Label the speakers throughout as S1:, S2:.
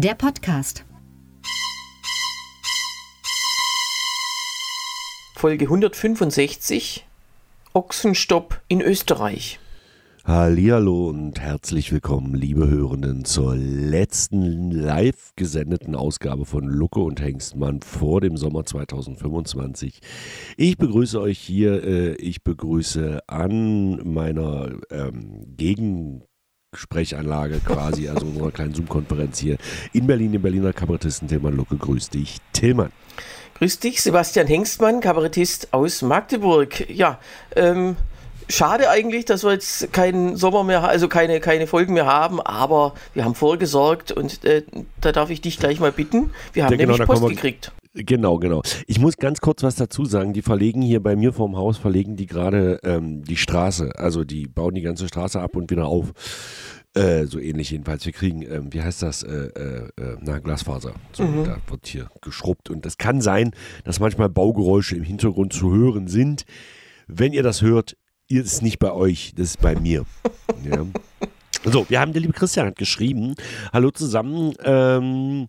S1: der Podcast.
S2: Folge 165, Ochsenstopp in Österreich.
S3: Hallihallo und herzlich willkommen, liebe Hörenden, zur letzten live gesendeten Ausgabe von Lucke und Hengstmann vor dem Sommer 2025. Ich begrüße euch hier, ich begrüße an meiner Gegensprechanlage quasi, also unserer kleinen Zoom-Konferenz hier in Berlin, den Berliner Kabarettisten Tillmann Lucke. Grüß dich, Tillmann.
S2: Grüß dich, Sebastian Hengstmann, Kabarettist aus Magdeburg. Ja, schade eigentlich, dass wir jetzt keinen Sommer mehr, also keine Folgen mehr haben, aber wir haben vorgesorgt und da darf ich dich gleich mal bitten. Wir haben nämlich Post gekriegt.
S3: Genau. Ich muss ganz kurz was dazu sagen. Die verlegen hier bei mir vorm Haus, die gerade die Straße, also die bauen die ganze Straße ab und wieder auf. So ähnlich jedenfalls. Wir kriegen, wie heißt das, Glasfaser. So, da wird hier geschrubbt und es kann sein, dass manchmal Baugeräusche im Hintergrund zu hören sind. Wenn ihr das hört, ihr ist nicht bei euch, das ist bei mir. Ja. So, der liebe Christian hat geschrieben, hallo zusammen,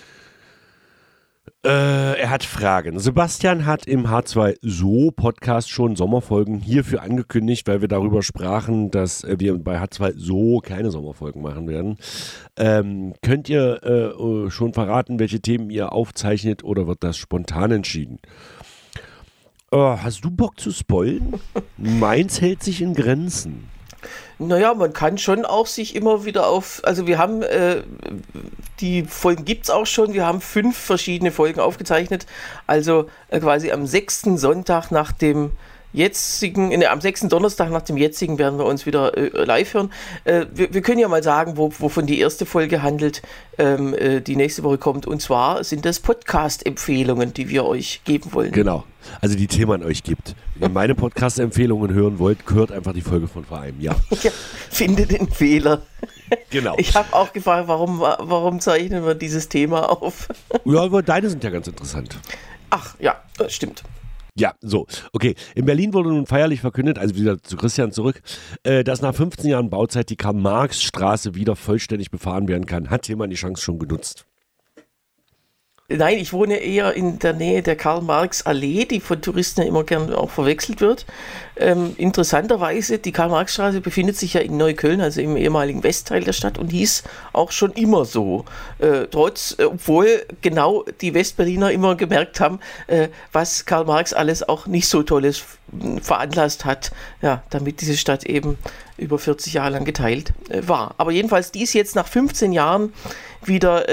S3: er hat Fragen. Sebastian hat im H2So-Podcast schon Sommerfolgen hierfür angekündigt, weil wir darüber sprachen, dass wir bei H2So keine Sommerfolgen machen werden. Könnt ihr schon verraten, welche Themen ihr aufzeichnet oder wird das spontan entschieden? Hast du Bock zu spoilen? Meins hält sich in Grenzen.
S2: Naja, man kann schon auch sich immer wieder also wir haben, die Folgen gibt es auch schon, wir haben 5 verschiedene Folgen aufgezeichnet, also quasi am 6. Sonntag nach dem am 6. Donnerstag nach dem jetzigen werden wir uns wieder live hören. Wir können ja mal sagen, wovon die erste Folge handelt, die nächste Woche kommt. Und zwar sind das Podcast-Empfehlungen, die wir euch geben wollen.
S3: Genau, also die Tillmann euch gibt. Wenn ihr meine Podcast-Empfehlungen hören wollt, hört einfach die Folge von vor einem Jahr.
S2: Ja, finde den Fehler.
S3: Genau.
S2: Ich habe auch gefragt, warum zeichnen wir dieses Thema auf?
S3: Ja, aber deine sind ja ganz interessant.
S2: Ach, ja, das stimmt.
S3: Ja, so, okay. In Berlin wurde nun feierlich verkündet, also wieder zu Christian zurück, dass nach 15 Jahren Bauzeit die Karl-Marx-Straße wieder vollständig befahren werden kann. Hat jemand die Chance schon genutzt?
S2: Nein, ich wohne eher in der Nähe der Karl-Marx-Allee, die von Touristen ja immer gern auch verwechselt wird. Interessanterweise, die Karl-Marx-Straße befindet sich ja in Neukölln, also im ehemaligen Westteil der Stadt und hieß auch schon immer so. Obwohl genau die Westberliner immer gemerkt haben, was Karl Marx alles auch nicht so Tolles veranlasst hat, ja, damit diese Stadt eben über 40 Jahre lang geteilt war. Aber jedenfalls dies jetzt nach 15 Jahren wieder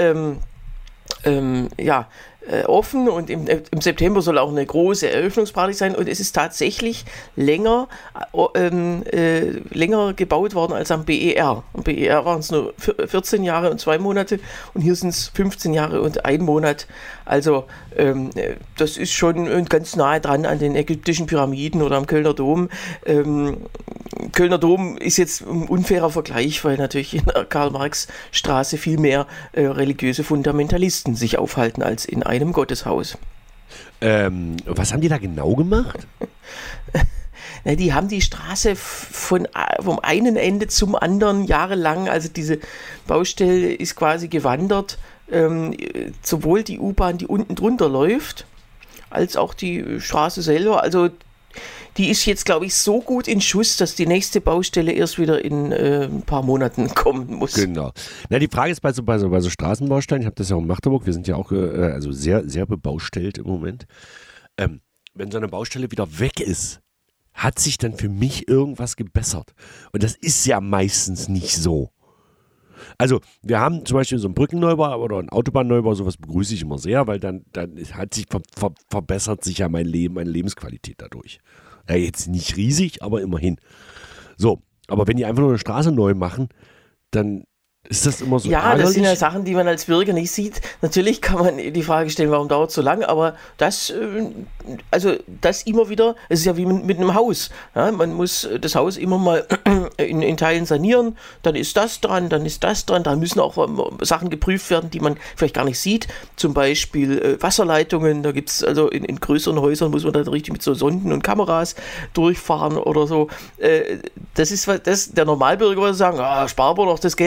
S2: offen und im September soll auch eine große Eröffnungsparty sein und es ist tatsächlich länger gebaut worden als am BER. Am BER waren es nur 14 Jahre und 2 Monate und hier sind es 15 Jahre und 1 Monat. Also das ist schon ganz nahe dran an den ägyptischen Pyramiden oder am Kölner Dom. Kölner Dom ist jetzt ein unfairer Vergleich, weil natürlich in der Karl-Marx-Straße viel mehr religiöse Fundamentalisten sich aufhalten als in einem Gotteshaus.
S3: Was haben die da genau gemacht?
S2: Die haben die Straße vom einen Ende zum anderen jahrelang, also diese Baustelle ist quasi gewandert, sowohl die U-Bahn, die unten drunter läuft, als auch die Straße selber, also die ist jetzt, glaube ich, so gut in Schuss, dass die nächste Baustelle erst wieder in ein paar Monaten kommen muss.
S3: Genau. Na, die Frage ist bei so Straßenbaustellen, ich habe das ja auch in Magdeburg, wir sind ja auch also sehr, sehr bebaustellt im Moment. Wenn so eine Baustelle wieder weg ist, hat sich dann für mich irgendwas gebessert. Und das ist ja meistens nicht so. Also wir haben zum Beispiel so einen Brückenneubau oder einen Autobahnneubau, sowas begrüße ich immer sehr, weil dann hat sich verbessert sich ja meine Lebensqualität dadurch. Ja, jetzt nicht riesig, aber immerhin. So, aber wenn die einfach nur eine Straße neu machen, dann ist das immer so ärgerlich?
S2: Das sind ja Sachen, die man als Bürger nicht sieht. Natürlich kann man die Frage stellen, warum dauert es so lange, aber das immer wieder, es ist ja wie mit einem Haus. Ja, man muss das Haus immer mal in Teilen sanieren, dann ist das dran, dann müssen auch Sachen geprüft werden, die man vielleicht gar nicht sieht. Zum Beispiel Wasserleitungen, da gibt es also in größeren Häusern muss man dann richtig mit so Sonden und Kameras durchfahren oder so. Das ist der Normalbürger würde sagen, sparen wir doch das Geld, ja,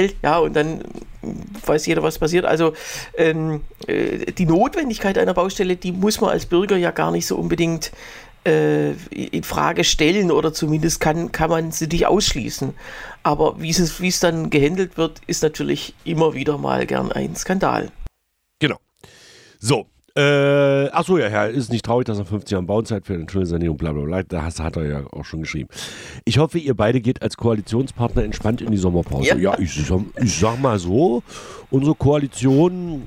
S2: und dann weiß jeder, was passiert. Also die Notwendigkeit einer Baustelle, die muss man als Bürger ja gar nicht so unbedingt in Frage stellen oder zumindest kann man sie nicht ausschließen. Aber wie es dann gehandelt wird, ist natürlich immer wieder mal gern ein Skandal.
S3: Genau. So. Achso, ja, ist nicht traurig, dass er 50 Jahre Bauzeit für eine Tunnelsanierung, bla bla bla, das hat er ja auch schon geschrieben. Ich hoffe, ihr beide geht als Koalitionspartner entspannt in die Sommerpause. Ja, ich sag mal so, unsere Koalition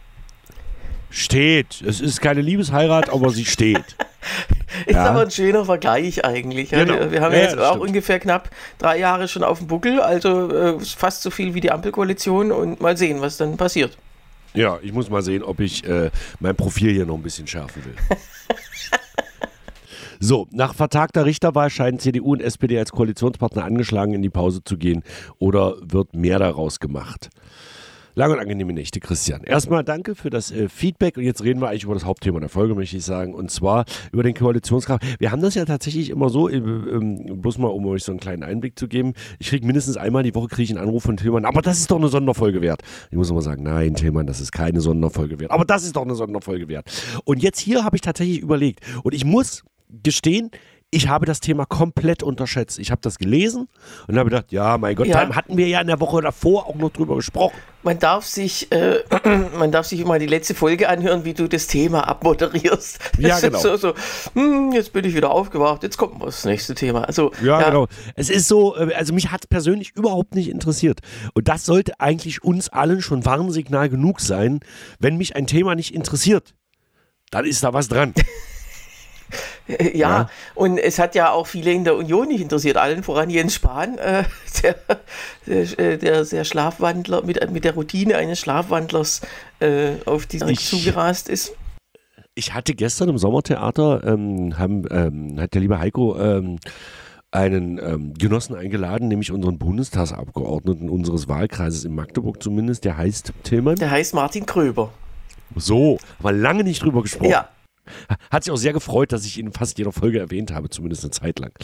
S3: steht. Es ist keine Liebesheirat, aber sie steht.
S2: Ist aber ein schöner Vergleich eigentlich. Ja? Genau. Wir haben ja jetzt auch ungefähr knapp 3 Jahre schon auf dem Buckel, also fast so viel wie die Ampelkoalition und mal sehen, was dann passiert.
S3: Ja, ich muss mal sehen, ob ich mein Profil hier noch ein bisschen schärfen will. So, nach vertagter Richterwahl scheinen CDU und SPD als Koalitionspartner angeschlagen in die Pause zu gehen oder wird mehr daraus gemacht? Lange und angenehme Nächte, Christian. Erstmal danke für das Feedback und jetzt reden wir eigentlich über das Hauptthema der Folge, möchte ich sagen, und zwar über den Koalitionskraft. Wir haben das ja tatsächlich immer so, bloß mal, um euch so einen kleinen Einblick zu geben, ich kriege mindestens einmal die Woche einen Anruf von Tillmann, aber das ist doch eine Sonderfolge wert. Ich muss immer sagen, nein, Tillmann, das ist keine Sonderfolge wert, aber das ist doch eine Sonderfolge wert. Und jetzt hier habe ich tatsächlich überlegt und ich muss gestehen, ich habe das Thema komplett unterschätzt. Ich habe das gelesen und habe gedacht, ja, mein Gott, da hatten wir ja in der Woche davor auch noch drüber gesprochen.
S2: Man darf sich mal die letzte Folge anhören, wie du das Thema abmoderierst.
S3: Ja, genau.
S2: Jetzt bin ich wieder aufgewacht, jetzt kommt das nächste Thema. Also,
S3: ja, genau. Es ist so, also mich hat es persönlich überhaupt nicht interessiert. Und das sollte eigentlich uns allen schon Warnsignal genug sein, wenn mich ein Thema nicht interessiert. Dann ist da was dran.
S2: Ja, und es hat ja auch viele in der Union nicht interessiert, allen voran Jens Spahn, der Schlafwandler mit der Routine eines Schlafwandlers auf die zugerast ist.
S3: Ich hatte gestern im Sommertheater, hat der liebe Heiko einen Genossen eingeladen, nämlich unseren Bundestagsabgeordneten unseres Wahlkreises in Magdeburg zumindest, der heißt Tillmann. Der
S2: heißt Martin Kröber.
S3: So, aber lange nicht drüber gesprochen.
S2: Ja.
S3: Hat sich auch sehr gefreut, dass ich ihn in fast jeder Folge erwähnt habe, zumindest eine Zeit lang.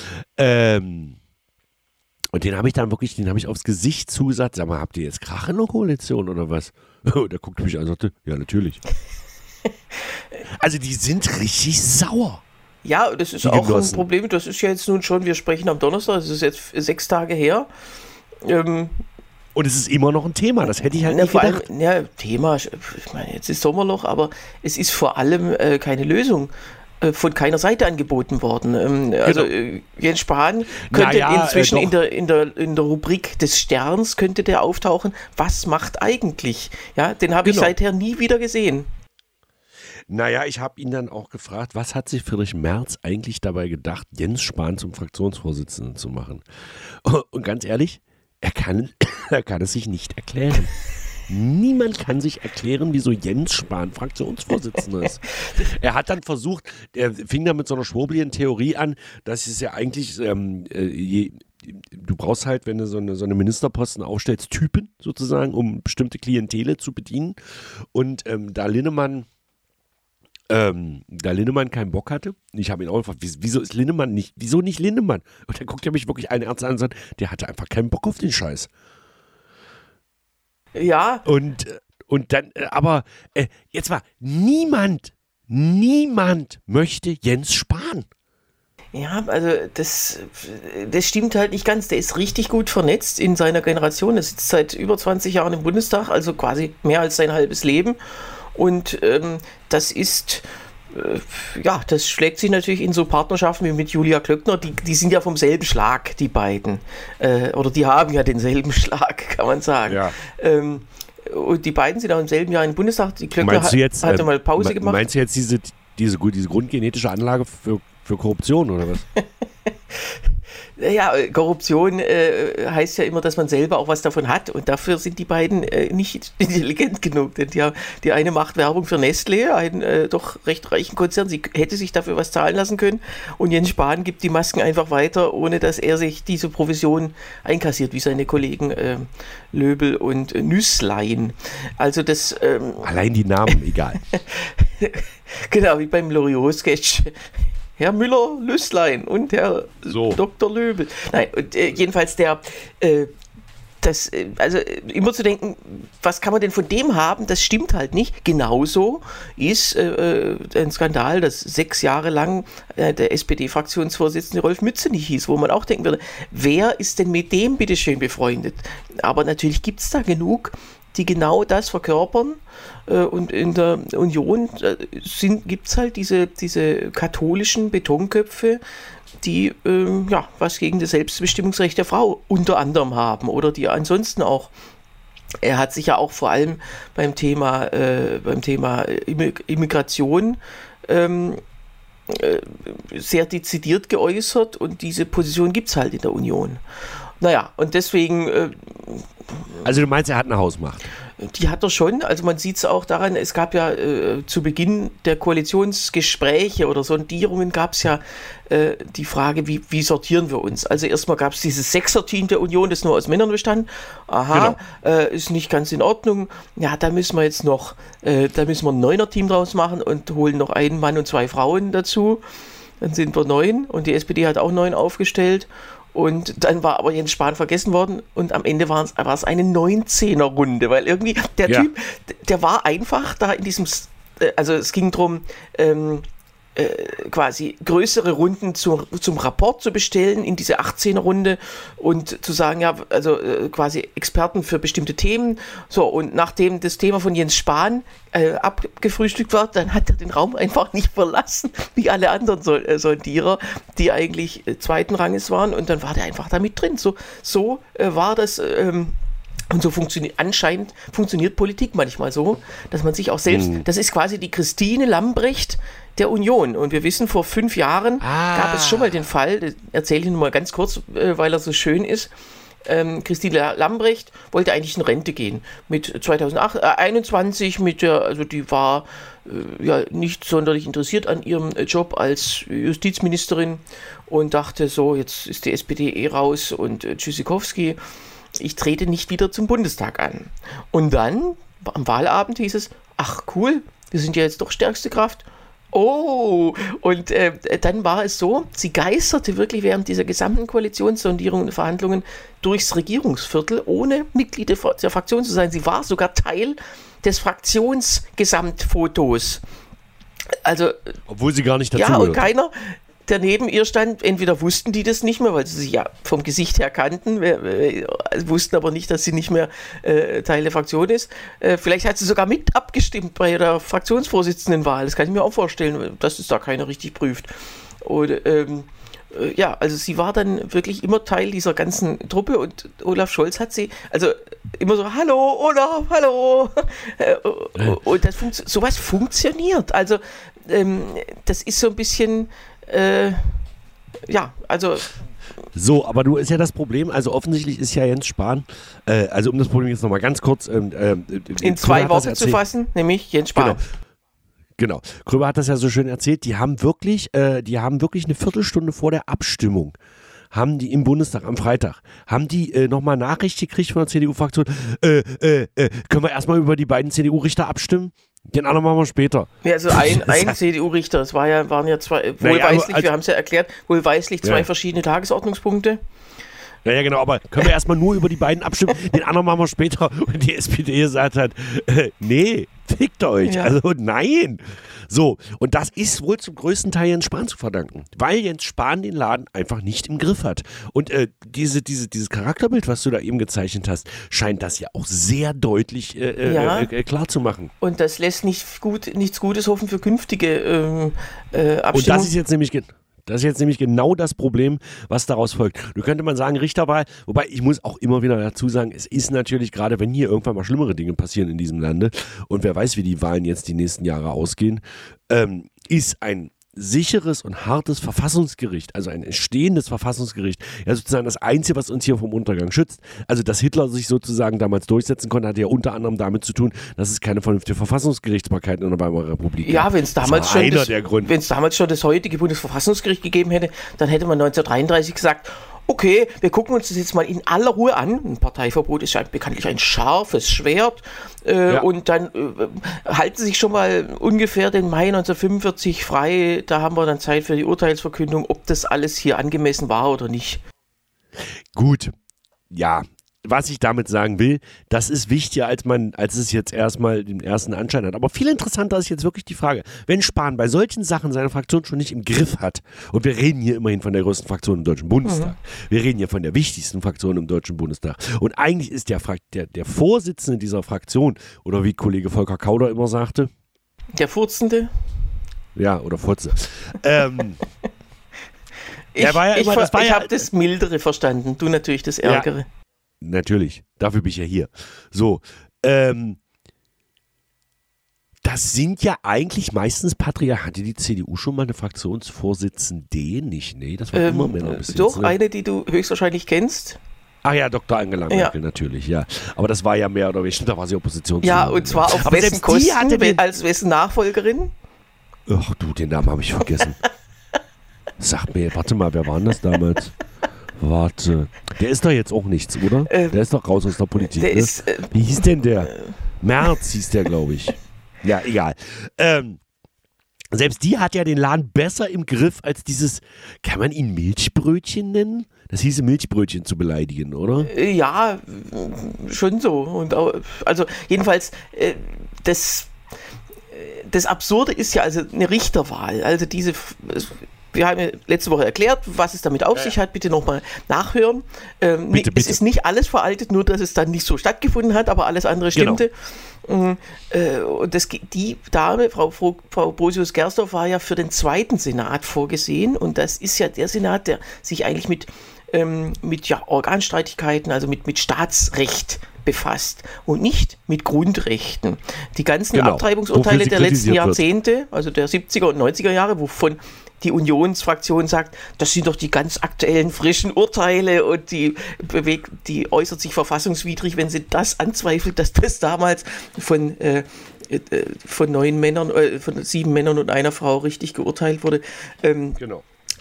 S3: Und den habe ich aufs Gesicht zugesagt, sag mal, habt ihr jetzt Krach in der Koalition oder was? Der guckte mich an und sagte, ja, natürlich. Also die sind richtig sauer.
S2: Ja, das ist auch ein Problem, das ist ja jetzt nun schon, wir sprechen am Donnerstag, das ist jetzt 6 Tage her.
S3: Und es ist immer noch ein Thema, das hätte ich halt nicht gedacht.
S2: Thema, ich meine, jetzt ist Sommerloch, aber es ist vor allem keine Lösung von keiner Seite angeboten worden. Also Jens Spahn könnte inzwischen in der Rubrik des Sterns könnte der auftauchen, was macht eigentlich? Ja, den habe ich seither nie wieder gesehen.
S3: Naja, ich habe ihn dann auch gefragt, was hat sich Friedrich Merz eigentlich dabei gedacht, Jens Spahn zum Fraktionsvorsitzenden zu machen? Und ganz ehrlich, er kann es sich nicht erklären. Niemand kann sich erklären, wieso Jens Spahn Fraktionsvorsitzender ist. Er hat dann versucht, er fing dann mit so einer schwurbeligen-Theorie an, dass es ja eigentlich, du brauchst halt, wenn du so eine Ministerposten aufstellst, Typen sozusagen, um bestimmte Klientele zu bedienen. Und da Linnemann keinen Bock hatte, ich habe ihn auch gefragt, wieso nicht Linnemann? Und dann guckt er mich wirklich einen ernst an und sagt, der hatte einfach keinen Bock auf den Scheiß.
S2: Ja.
S3: Und dann, aber jetzt mal, niemand möchte Jens Spahn.
S2: Ja, also das stimmt halt nicht ganz. Der ist richtig gut vernetzt in seiner Generation. Er sitzt seit über 20 Jahren im Bundestag, also quasi mehr als sein halbes Leben. Und das ist, das schlägt sich natürlich in so Partnerschaften wie mit Julia Klöckner, die sind ja vom selben Schlag, die beiden. Oder die haben ja denselben Schlag, kann man sagen. Ja. Und die beiden sind auch im selben Jahr im Bundestag. Die Klöckner hatte mal Pause gemacht.
S3: Meinst du jetzt diese grundgenetische Anlage für Korruption oder was?
S2: Ja, Korruption heißt ja immer, dass man selber auch was davon hat und dafür sind die beiden nicht intelligent genug, denn die eine macht Werbung für Nestlé, einen doch recht reichen Konzern, sie hätte sich dafür was zahlen lassen können und Jens Spahn gibt die Masken einfach weiter, ohne dass er sich diese Provision einkassiert, wie seine Kollegen Löbel und Nüßlein. Also das...
S3: Allein die Namen, egal.
S2: Genau, wie beim Loriot-Sketch. Herr Müller-Lüßlein und Herr Dr. Löbel. Nein, und jedenfalls also immer zu denken, was kann man denn von dem haben, das stimmt halt nicht. Genauso ist ein Skandal, dass 6 Jahre lang der SPD-Fraktionsvorsitzende Rolf Mützenich hieß, wo man auch denken würde, wer ist denn mit dem bitteschön befreundet? Aber natürlich gibt es da genug, die genau das verkörpern. Und in der Union gibt es halt diese katholischen Betonköpfe, die was gegen das Selbstbestimmungsrecht der Frau unter anderem haben oder die ansonsten auch. Er hat sich ja auch vor allem beim Thema Immigration sehr dezidiert geäußert und diese Position gibt es halt in der Union. Naja, und deswegen...
S3: Also du meinst, er hat eine Hausmacht?
S2: Die hat er schon, also man sieht es auch daran, es gab ja zu Beginn der Koalitionsgespräche oder Sondierungen gab es ja die Frage, wie sortieren wir uns? Also erstmal gab es dieses 6er-Team der Union, das nur aus Männern bestand. Aha, genau. Ist nicht ganz in Ordnung. Ja, da müssen wir jetzt noch, ein 9er-Team draus machen und holen noch einen Mann und 2 Frauen dazu. Dann sind wir 9 und die SPD hat auch 9 aufgestellt. Und dann war aber Jens Spahn vergessen worden und am Ende war es eine 19er-Runde, weil irgendwie der Typ, der war einfach da in diesem, also es ging darum, quasi größere Runden zum Rapport zu bestellen in diese 18er-Runde und zu sagen, ja, also quasi Experten für bestimmte Themen. So, und nachdem das Thema von Jens Spahn abgefrühstückt war, dann hat er den Raum einfach nicht verlassen, wie alle anderen Sondierer, die eigentlich zweiten Ranges waren, und dann war der einfach da mit drin. So war das. Und so anscheinend funktioniert Politik manchmal so, dass man sich auch selbst, das ist quasi die Christine Lambrecht der Union. Und wir wissen, vor 5 Jahren gab es schon mal den Fall, das erzähle ich nur mal ganz kurz, weil er so schön ist. Christine Lambrecht wollte eigentlich in Rente gehen mit 2021, also die war nicht sonderlich interessiert an ihrem Job als Justizministerin und dachte so, jetzt ist die SPD raus und Tschüssikowski, ich trete nicht wieder zum Bundestag an. Und dann, am Wahlabend hieß es, ach cool, wir sind ja jetzt doch stärkste Kraft. Oh, und dann war es so, sie geisterte wirklich während dieser gesamten Koalitionssondierungen und Verhandlungen durchs Regierungsviertel, ohne Mitglied der Fraktion zu sein. Sie war sogar Teil des Fraktionsgesamtfotos. Also,
S3: obwohl sie gar nicht dazu
S2: gehört. Ja, und keiner, der neben ihr stand, entweder wussten die das nicht mehr, weil sie sich ja vom Gesicht her kannten, wussten aber nicht, dass sie nicht mehr Teil der Fraktion ist. Vielleicht hat sie sogar mit abgestimmt bei der Fraktionsvorsitzendenwahl. Das kann ich mir auch vorstellen, dass es da keiner richtig prüft. Und also sie war dann wirklich immer Teil dieser ganzen Truppe und Olaf Scholz hat sie, also immer so, hallo Olaf, hallo. Und sowas funktioniert. Also das ist so ein bisschen...
S3: So, aber du ist ja das Problem, also offensichtlich ist ja Jens Spahn, also um das Problem jetzt nochmal ganz kurz in
S2: 2 Worte zu fassen, nämlich Jens Spahn.
S3: Genau. Kröber hat das ja so schön erzählt, die haben wirklich eine Viertelstunde vor der Abstimmung, haben die im Bundestag am Freitag, haben die nochmal Nachricht gekriegt von der CDU-Fraktion, können wir erstmal über die beiden CDU-Richter abstimmen? Den anderen machen wir später.
S2: Ja, also ein CDU-Richter, es waren ja 2, wohlweislich, wir haben es ja erklärt, wohlweislich 2 verschiedene Tagesordnungspunkte.
S3: Ja, genau, aber können wir erstmal nur über die beiden abstimmen, den anderen machen wir später. Und die SPD gesagt hat, nee, fickt euch, also nein. So, und das ist wohl zum größten Teil Jens Spahn zu verdanken, weil Jens Spahn den Laden einfach nicht im Griff hat. Und dieses Charakterbild, was du da eben gezeichnet hast, scheint das ja auch sehr deutlich klar zu machen.
S2: Und das lässt nichts Gutes hoffen für künftige Abstimmungen.
S3: Und das ist jetzt nämlich genau das Problem, was daraus folgt. Du könnte man sagen, Richterwahl, wobei ich muss auch immer wieder dazu sagen, es ist natürlich gerade, wenn hier irgendwann mal schlimmere Dinge passieren in diesem Lande und wer weiß, wie die Wahlen jetzt die nächsten Jahre ausgehen, ist ein sicheres und hartes Verfassungsgericht, also ein stehendes Verfassungsgericht, ja sozusagen das Einzige, was uns hier vom Untergang schützt. Also, dass Hitler sich sozusagen damals durchsetzen konnte, hat ja unter anderem damit zu tun, dass es keine vernünftige Verfassungsgerichtsbarkeit in der Weimarer Republik gab.
S2: Ja, wenn es damals schon das heutige Bundesverfassungsgericht gegeben hätte, dann hätte man 1933 gesagt, okay, wir gucken uns das jetzt mal in aller Ruhe an. Ein Parteiverbot ist ja bekanntlich ein scharfes Schwert. Und dann halten Sie sich schon mal ungefähr den Mai 1945 frei. Da haben wir dann Zeit für die Urteilsverkündung, ob das alles hier angemessen war oder nicht.
S3: Gut, ja. was ich damit sagen will, das ist wichtiger, als es jetzt erstmal den ersten Anschein hat. Aber viel interessanter ist jetzt wirklich die Frage, wenn Spahn bei solchen Sachen seine Fraktion schon nicht im Griff hat, und wir reden hier immerhin von der größten Fraktion im Deutschen Bundestag, wir reden hier von der wichtigsten Fraktion im Deutschen Bundestag, und eigentlich ist der Vorsitzende dieser Fraktion, oder wie Kollege Volker Kauder immer sagte, der
S2: Furzende?
S3: Ja, oder Furze.
S2: Ich habe das Mildere verstanden, du natürlich das Ärgere.
S3: Ja, natürlich, dafür bin ich ja hier. So, das sind ja eigentlich meistens Patriarchen. Hatte die CDU schon mal eine Fraktionsvorsitzende? Nicht, nee, das war immer Männer.
S2: Doch, eine, die du höchstwahrscheinlich kennst.
S3: Ach ja, Dr. Angela Merkel, natürlich, ja. Aber das war ja mehr oder weniger, da war sie Opposition.
S2: Ja, und zwar auf wessen Kosten, als wessen Nachfolgerin?
S3: Ach du, den Namen habe ich vergessen. Sag mir, warte mal, wer war denn das damals? Warte, der ist doch jetzt auch nichts, oder? Der ist doch raus aus der Politik, ne? Wie hieß denn der? Merz hieß der, glaube ich. Ja, egal. Selbst die hat ja den Laden besser im Griff als dieses, kann man ihn Milchbrötchen nennen? Das hieße Milchbrötchen zu beleidigen, oder?
S2: Ja, schon so. Und auch, also jedenfalls, das Absurde ist ja also eine Richterwahl. Also wir haben ja letzte Woche erklärt, was es damit auf sich hat. Bitte nochmal nachhören. Bitte. Es ist nicht alles veraltet, nur dass es dann nicht so stattgefunden hat, aber alles andere stimmte. Genau. Und die Dame, Frau Brosius-Gersdorf, war ja für den zweiten Senat vorgesehen. Und das ist ja der Senat, der sich eigentlich mit Organstreitigkeiten, also mit Staatsrecht befasst und nicht mit Grundrechten. Die ganzen Abtreibungsurteile der letzten Jahrzehnte, also der 70er und 90er Jahre, wovon die Unionsfraktion sagt, das sind doch die ganz aktuellen, frischen Urteile, und die äußert sich verfassungswidrig, wenn sie das anzweifelt, dass das damals von 7 Männern und einer Frau richtig geurteilt wurde.
S3: Genau.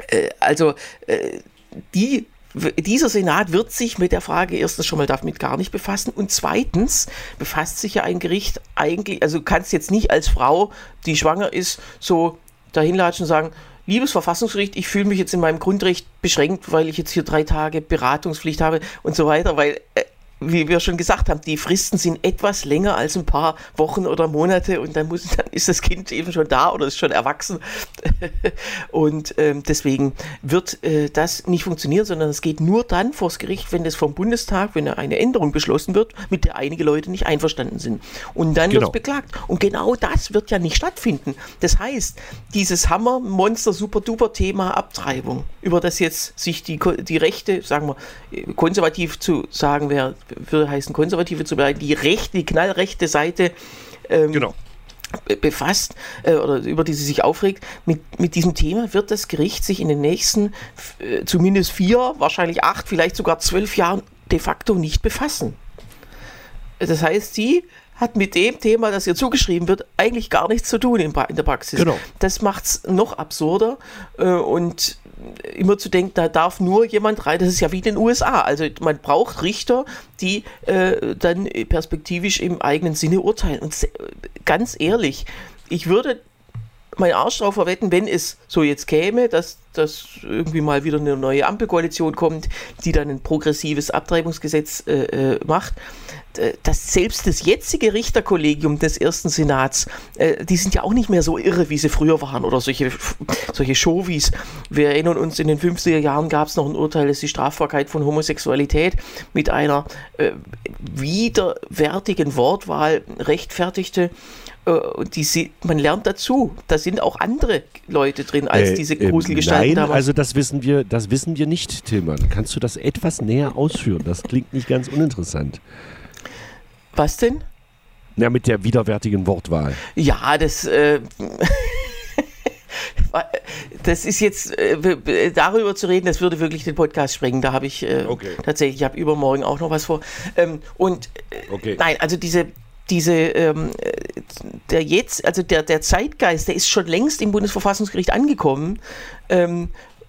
S2: Dieser Senat wird sich mit der Frage erstens schon mal damit gar nicht befassen, und zweitens befasst sich ja ein Gericht eigentlich, also du kannst jetzt nicht als Frau, die schwanger ist, so dahinlatschen und sagen, liebes Verfassungsgericht, ich fühle mich jetzt in meinem Grundrecht beschränkt, weil ich jetzt hier 3 Tage Beratungspflicht habe und so weiter, weil, wie wir schon gesagt haben, die Fristen sind etwas länger als ein paar Wochen oder Monate, und dann ist das Kind eben schon da oder ist schon erwachsen. Und deswegen wird das nicht funktionieren, sondern es geht nur dann vors Gericht, wenn das vom Bundestag, wenn eine Änderung beschlossen wird, mit der einige Leute nicht einverstanden sind. Und dann wird es beklagt. Und genau das wird ja nicht stattfinden. Das heißt, dieses Hammer-Monster-Super-Duper-Thema Abtreibung, über das jetzt sich die Rechte, sagen wir, konservativ zu sagen wäre, würde heißen, Konservative zu behalten, die knallrechte Seite befasst oder über die sie sich aufregt, mit diesem Thema wird das Gericht sich in den nächsten zumindest 4, wahrscheinlich 8, vielleicht sogar 12 Jahren de facto nicht befassen. Das heißt, sie hat mit dem Thema, das ihr zugeschrieben wird, eigentlich gar nichts zu tun in der Praxis. Genau. Das macht es noch absurder, und immer zu denken, da darf nur jemand rein, das ist ja wie in den USA, also man braucht Richter, die dann perspektivisch im eigenen Sinne urteilen. Und ganz ehrlich, ich würde meinen Arsch drauf verwetten, wenn es so jetzt käme, dass irgendwie mal wieder eine neue Ampelkoalition kommt, die dann ein progressives Abtreibungsgesetz macht, dass selbst das jetzige Richterkollegium des ersten Senats, die sind ja auch nicht mehr so irre, wie sie früher waren, oder solche Chauvis. Wir erinnern uns, in den 50er Jahren gab es noch ein Urteil, das die Strafbarkeit von Homosexualität mit einer widerwärtigen Wortwahl rechtfertigte. Man lernt dazu. Da sind auch andere Leute drin als diese Gruselgestalten damals.
S3: Also das wissen wir nicht, Tillmann. Kannst du das etwas näher ausführen? Das klingt nicht ganz uninteressant.
S2: Was denn?
S3: Ja, mit der widerwärtigen Wortwahl.
S2: Ja, das ist jetzt, darüber zu reden, das würde wirklich den Podcast sprengen. Da habe ich tatsächlich, ich habe übermorgen auch noch was vor. Nein, also der Zeitgeist, der ist schon längst im Bundesverfassungsgericht angekommen,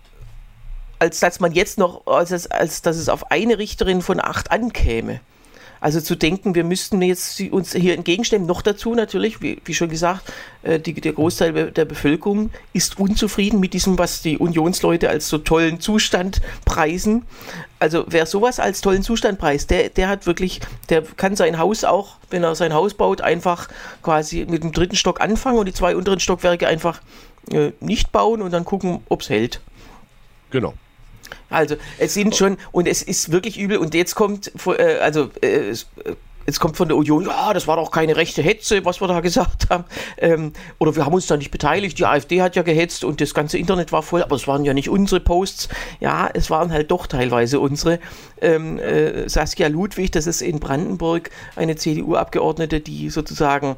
S2: als dass man jetzt noch, als dass es auf eine Richterin von 8 ankäme. Also zu denken, wir müssten jetzt uns hier entgegenstemmen. Noch dazu natürlich, wie schon gesagt, der Großteil der Bevölkerung ist unzufrieden mit diesem, was die Unionsleute als so tollen Zustand preisen. Also wer sowas als tollen Zustand preist, der hat wirklich, der kann sein Haus auch, wenn er sein Haus baut, einfach quasi mit dem 3. Stock anfangen und die 2 unteren Stockwerke einfach nicht bauen und dann gucken, ob es hält.
S3: Genau.
S2: Also es sind schon, und es ist wirklich übel, und jetzt kommt, jetzt kommt von der Union, ja, das war doch keine rechte Hetze, was wir da gesagt haben, oder wir haben uns da nicht beteiligt, die AfD hat ja gehetzt und das ganze Internet war voll, aber es waren ja nicht unsere Posts, ja, es waren halt doch teilweise unsere. Saskia Ludwig, das ist in Brandenburg eine CDU-Abgeordnete, die sozusagen,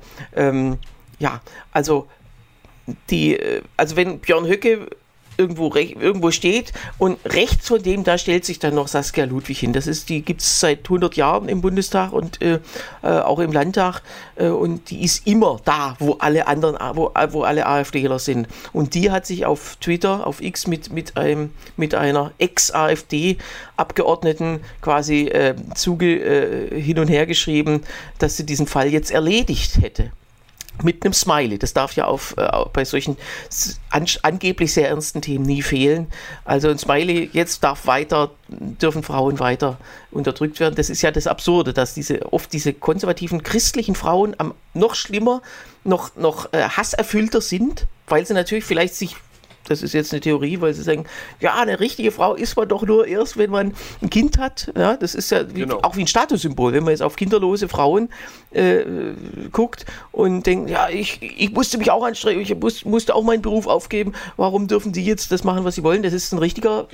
S2: also wenn Björn Höcke irgendwo steht und rechts von dem, da stellt sich dann noch Saskia Ludwig hin. Die gibt es seit 100 Jahren im Bundestag und auch im Landtag und die ist immer da, wo alle anderen, wo alle AfDler sind. Und die hat sich auf Twitter, auf X mit einer Ex-AfD-Abgeordneten quasi hin und her geschrieben, dass sie diesen Fall jetzt erledigt hätte. Mit einem Smiley. Das darf ja bei solchen angeblich sehr ernsten Themen nie fehlen. Also ein Smiley, jetzt dürfen Frauen weiter unterdrückt werden. Das ist ja das Absurde, dass oft diese konservativen christlichen Frauen noch schlimmer, noch hasserfüllter sind, weil sie natürlich vielleicht das ist jetzt eine Theorie, weil sie sagen, ja, eine richtige Frau ist man doch nur erst, wenn man ein Kind hat. Ja, das ist ja auch wie ein Statussymbol, wenn man jetzt auf kinderlose Frauen guckt und denkt, ja, ich musste mich auch anstrengen, ich musste auch meinen Beruf aufgeben, warum dürfen die jetzt das machen, was sie wollen? Das ist ein richtiger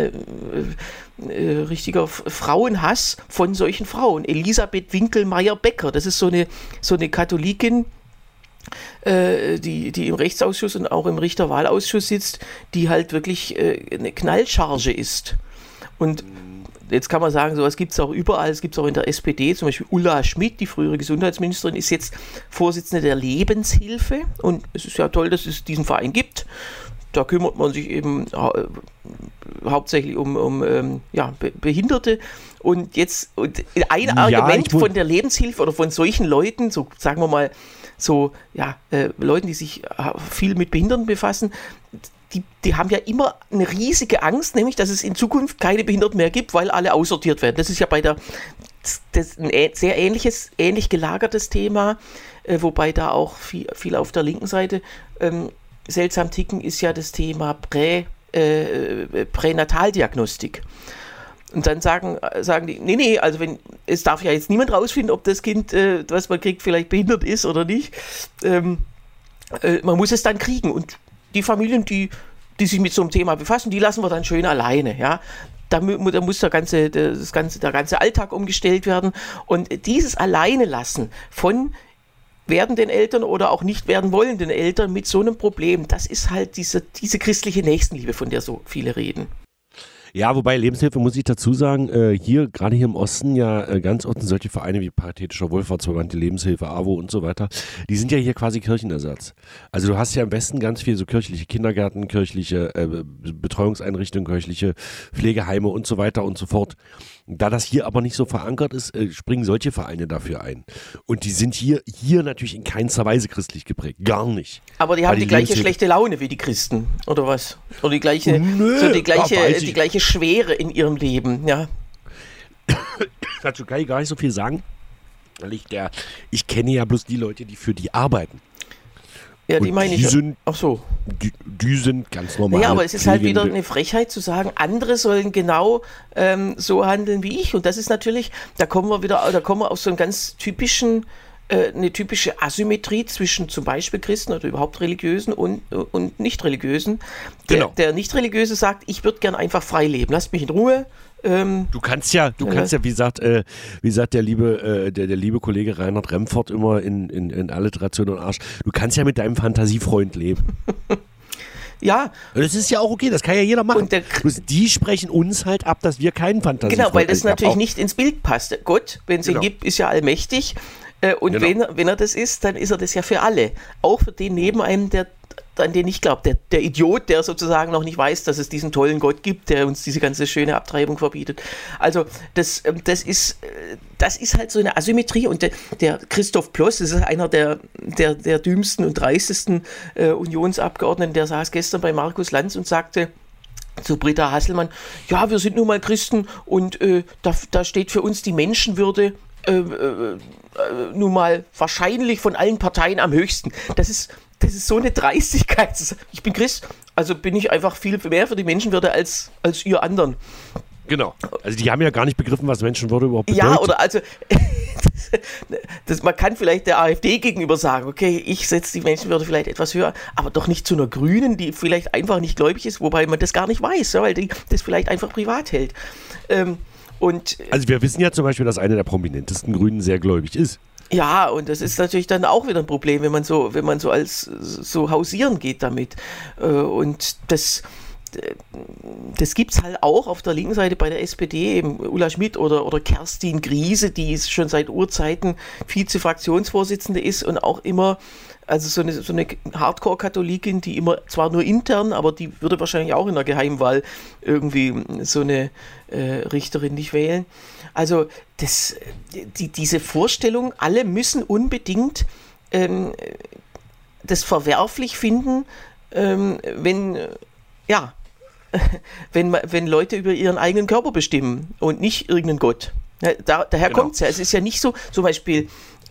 S2: Frauenhass von solchen Frauen. Elisabeth Winkelmeier-Becker, das ist so eine Katholikin, die im Rechtsausschuss und auch im Richterwahlausschuss sitzt, die halt wirklich eine Knallcharge ist. Und jetzt kann man sagen, sowas gibt es auch überall, es gibt es auch in der SPD, zum Beispiel Ulla Schmidt, die frühere Gesundheitsministerin, ist jetzt Vorsitzende der Lebenshilfe und es ist ja toll, dass es diesen Verein gibt. Da kümmert man sich eben hauptsächlich um Behinderte. Und ein Argument von der Lebenshilfe oder von solchen Leuten, so sagen wir mal, Leuten, die sich viel mit Behinderten befassen, die haben ja immer eine riesige Angst, nämlich, dass es in Zukunft keine Behinderten mehr gibt, weil alle aussortiert werden. Das ist ja ein sehr ähnlich gelagertes Thema, wobei da auch viel auf der linken Seite seltsam ticken, ist ja das Thema Pränataldiagnostik. Und dann sagen die, nee, also es darf ja jetzt niemand rausfinden, ob das Kind, was man kriegt, vielleicht behindert ist oder nicht. Man muss es dann kriegen. Und die Familien, die sich mit so einem Thema befassen, die lassen wir dann schön alleine. Ja? Da muss der ganze Alltag umgestellt werden. Und dieses Alleinelassen von werdenden Eltern oder auch nicht werden wollenden Eltern mit so einem Problem, das ist halt diese christliche Nächstenliebe, von der so viele reden.
S3: Ja, wobei Lebenshilfe, muss ich dazu sagen, gerade hier im Osten ja ganz oft solche Vereine wie Paritätischer Wohlfahrtsverband, die Lebenshilfe, AWO und so weiter, die sind ja hier quasi Kirchenersatz. Also du hast ja im Westen ganz viel so kirchliche Kindergärten, kirchliche Betreuungseinrichtungen, kirchliche Pflegeheime und so weiter und so fort. Da das hier aber nicht so verankert ist, springen solche Vereine dafür ein. Und die sind hier natürlich in keinster Weise christlich geprägt. Gar nicht.
S2: Aber die haben die gleiche schlechte Laune wie die Christen, oder was? Oder die gleiche Schwere in ihrem Leben, ja.
S3: Dazu kann ich gar nicht so viel sagen, weil ich kenne ja bloß die Leute, die für die arbeiten.
S2: Ja, die meine ich.
S3: Ach so. Die sind ganz normal.
S2: Ja, aber es ist halt wieder eine Frechheit zu sagen, andere sollen genau so handeln wie ich. Und das ist natürlich, da kommen wir auf so einen ganz eine typische Asymmetrie zwischen zum Beispiel Christen oder überhaupt Religiösen und Nicht-Religiösen. Der Nicht-Religiöse sagt, ich würde gern einfach frei leben, lasst mich in Ruhe.
S3: Du kannst ja, wie sagt der liebe Kollege Reinhard Remford immer in Alliteration und Arsch, du kannst ja mit deinem Fantasiefreund leben.
S2: Ja.
S3: Das ist ja auch okay, das kann ja jeder machen. Die sprechen uns halt ab, dass wir keinen Fantasiefreund haben.
S2: Genau, weil das natürlich nicht ins Bild passt. Gott, wenn es ihn gibt, ist ja allmächtig. Und wenn er das ist, dann ist er das ja für alle. Auch für den neben einem, der an den ich glaube. Der Idiot, der sozusagen noch nicht weiß, dass es diesen tollen Gott gibt, der uns diese ganze schöne Abtreibung verbietet. Also das ist halt so eine Asymmetrie. Und der Christoph Ploss, das ist einer der dümmsten und dreistesten Unionsabgeordneten, der saß gestern bei Markus Lanz und sagte zu Britta Hasselmann, ja, wir sind nun mal Christen und da steht für uns die Menschenwürde nun mal wahrscheinlich von allen Parteien am höchsten. Das ist so eine Dreistigkeit. Ich bin Christ, also bin ich einfach viel mehr für die Menschenwürde als ihr anderen.
S3: Genau. Also die haben ja gar nicht begriffen, was Menschenwürde überhaupt bedeutet.
S2: Ja, oder also man kann vielleicht der AfD gegenüber sagen, okay, ich setze die Menschenwürde vielleicht etwas höher, aber doch nicht zu einer Grünen, die vielleicht einfach nicht gläubig ist, wobei man das gar nicht weiß, weil die das vielleicht einfach privat hält. Also
S3: wir wissen ja zum Beispiel, dass eine der prominentesten Grünen sehr gläubig ist.
S2: Ja, und das ist natürlich dann auch wieder ein Problem, wenn man so als so hausieren geht damit. Und das gibt es halt auch auf der linken Seite bei der SPD, eben Ulla Schmidt oder Kerstin Griese, die schon seit Urzeiten Vize-Fraktionsvorsitzende ist und auch immer, also so eine Hardcore-Katholikin, die immer, zwar nur intern, aber die würde wahrscheinlich auch in der Geheimwahl irgendwie so eine Richterin nicht wählen. Also diese Vorstellung, alle müssen unbedingt das verwerflich finden, wenn Leute über ihren eigenen Körper bestimmen und nicht irgendeinen Gott. Ja, daher kommt es ja. Es ist ja nicht so, zum Beispiel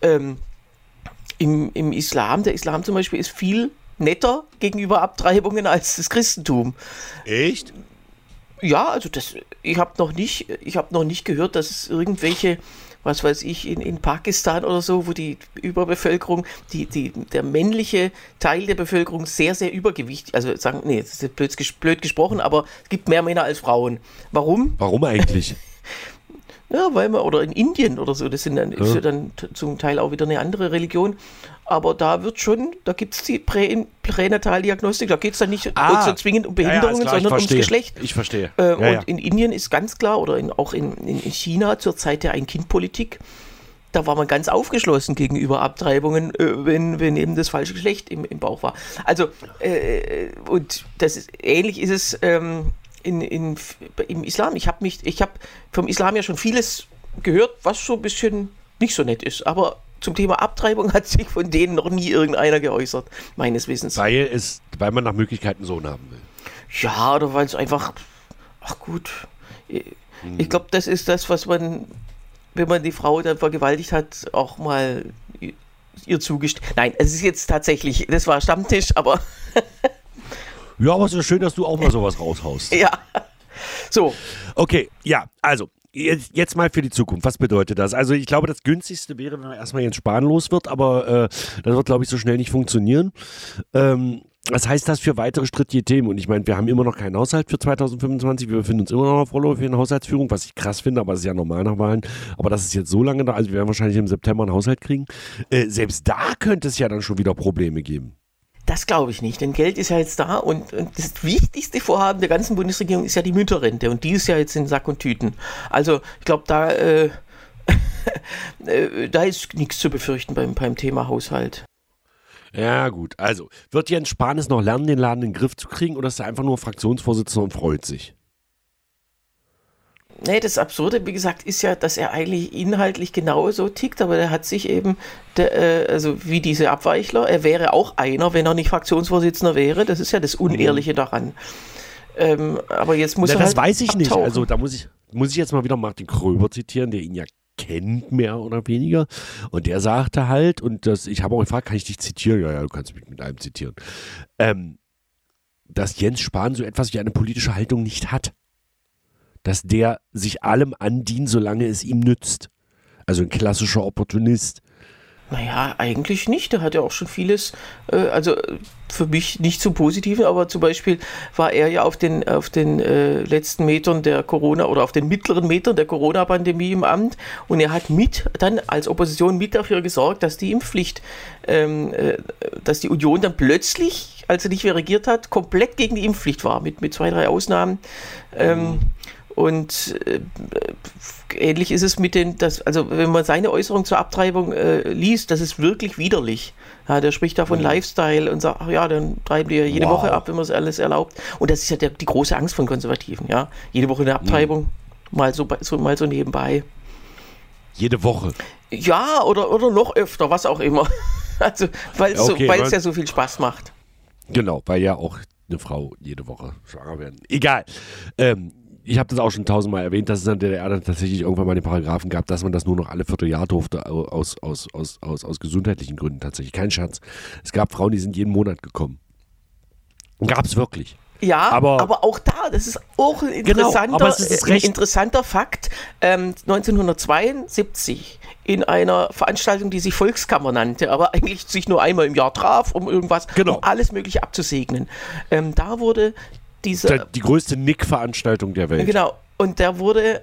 S2: im Islam, der Islam zum Beispiel ist viel netter gegenüber Abtreibungen als das Christentum.
S3: Echt?
S2: Ja, also ich habe noch nicht gehört, dass es irgendwelche, was weiß ich, in Pakistan oder so, wo die Überbevölkerung, der männliche Teil der Bevölkerung sehr, sehr übergewichtig, also sagen, nee, das ist blöd gesprochen, aber es gibt mehr Männer als Frauen. Warum?
S3: Warum eigentlich?
S2: Ja, oder in Indien oder so, das ist ja dann zum Teil auch wieder eine andere Religion, aber da gibt es die Pränataldiagnostik, da geht es dann nicht so zwingend um Behinderungen, sondern ums Geschlecht.
S3: Ich verstehe.
S2: Und in Indien ist ganz klar, oder auch in China zur Zeit der Ein-Kind-Politik, da war man ganz aufgeschlossen gegenüber Abtreibungen, wenn eben das falsche Geschlecht im Bauch war. Also, und ähnlich ist es im Islam. Ich habe vom Islam ja schon vieles gehört, was so ein bisschen nicht so nett ist. Aber zum Thema Abtreibung hat sich von denen noch nie irgendeiner geäußert, meines Wissens.
S3: Weil man nach Möglichkeit einen Sohn haben will.
S2: Ja, oder weil es einfach, ach gut, ich glaube, das ist das, was man, wenn man die Frau dann vergewaltigt hat, auch mal ihr zugesteht. Nein, es ist jetzt tatsächlich, das war Stammtisch, aber...
S3: Ja, aber es ist schön, dass du auch mal sowas raushaust.
S2: Ja, so.
S3: Okay, ja, also, jetzt mal für die Zukunft. Was bedeutet das? Also ich glaube, das Günstigste wäre, wenn man erstmal Jens Spahn los wird, aber das wird, glaube ich, so schnell nicht funktionieren. Was heißt das für weitere strittige Themen? Und ich meine, wir haben immer noch keinen Haushalt für 2025. Wir befinden uns immer noch auf vorläufigen Haushaltsführung, was ich krass finde, aber das ist ja normal nach Wahlen. Aber das ist jetzt so lange da, also wir werden wahrscheinlich im September einen Haushalt kriegen. Selbst da könnte es ja dann schon wieder Probleme geben.
S2: Das glaube ich nicht, denn Geld ist ja jetzt da und das wichtigste Vorhaben der ganzen Bundesregierung ist ja die Mütterrente und die ist ja jetzt in Sack und Tüten. Also ich glaube, da ist nichts zu befürchten beim Thema Haushalt.
S3: Ja gut, also wird Jens Spahn es noch lernen, den Laden in den Griff zu kriegen oder ist er einfach nur Fraktionsvorsitzender und freut sich?
S2: Nee, das Absurde, wie gesagt, ist ja, dass er eigentlich inhaltlich genauso tickt, aber der hat sich eben, also wie diese Abweichler, er wäre auch einer, wenn er nicht Fraktionsvorsitzender wäre, das ist ja das Unehrliche daran. Aber jetzt muss er
S3: das
S2: halt
S3: weiß ich nicht,
S2: abtauchen.
S3: also da muss ich jetzt mal wieder Martin Kröber zitieren, der ihn ja kennt, mehr oder weniger, und der sagte halt, und ich habe auch gefragt, kann ich dich zitieren? Ja, du kannst mich mit einem zitieren, dass Jens Spahn so etwas wie eine politische Haltung nicht hat. Dass der sich allem andient, solange es ihm nützt. Also ein klassischer Opportunist.
S2: Naja, eigentlich nicht. Der hat ja auch schon vieles, also für mich nicht zum Positiven, aber zum Beispiel war er ja auf den letzten Metern der Corona oder auf den mittleren Metern der Corona-Pandemie im Amt und er hat dann als Opposition mit dafür gesorgt, dass die Impfpflicht, dass die Union dann plötzlich, als er nicht mehr regiert hat, komplett gegen die Impfpflicht war, mit 2, 3 Ausnahmen. ähnlich ist es mit also wenn man seine Äußerung zur Abtreibung liest, das ist wirklich widerlich. Ja, der spricht da von Lifestyle und sagt, ach ja, dann treiben die ja jede Woche ab, wenn man es alles erlaubt. Und das ist ja die große Angst von Konservativen, ja. Jede Woche eine Abtreibung, mal so nebenbei.
S3: Jede Woche?
S2: Ja, oder noch öfter, was auch immer. Also, weil es ja so viel Spaß macht.
S3: Genau, weil ja auch eine Frau jede Woche schwanger werden. Egal. Ich habe das auch schon 1000-mal erwähnt, dass es in der DDR dann tatsächlich irgendwann mal den Paragraphen gab, dass man das nur noch alle Vierteljahr durfte, aus gesundheitlichen Gründen tatsächlich. Kein Scherz. Es gab Frauen, die sind jeden Monat gekommen. Gab es wirklich.
S2: Ja, aber auch da, das ist auch ein interessanter Fakt. 1972 in einer Veranstaltung, die sich Volkskammer nannte, aber eigentlich sich nur einmal im Jahr traf, um um alles Mögliche abzusegnen. Da wurde die
S3: größte Nick-Veranstaltung der Welt.
S2: Genau, und da wurde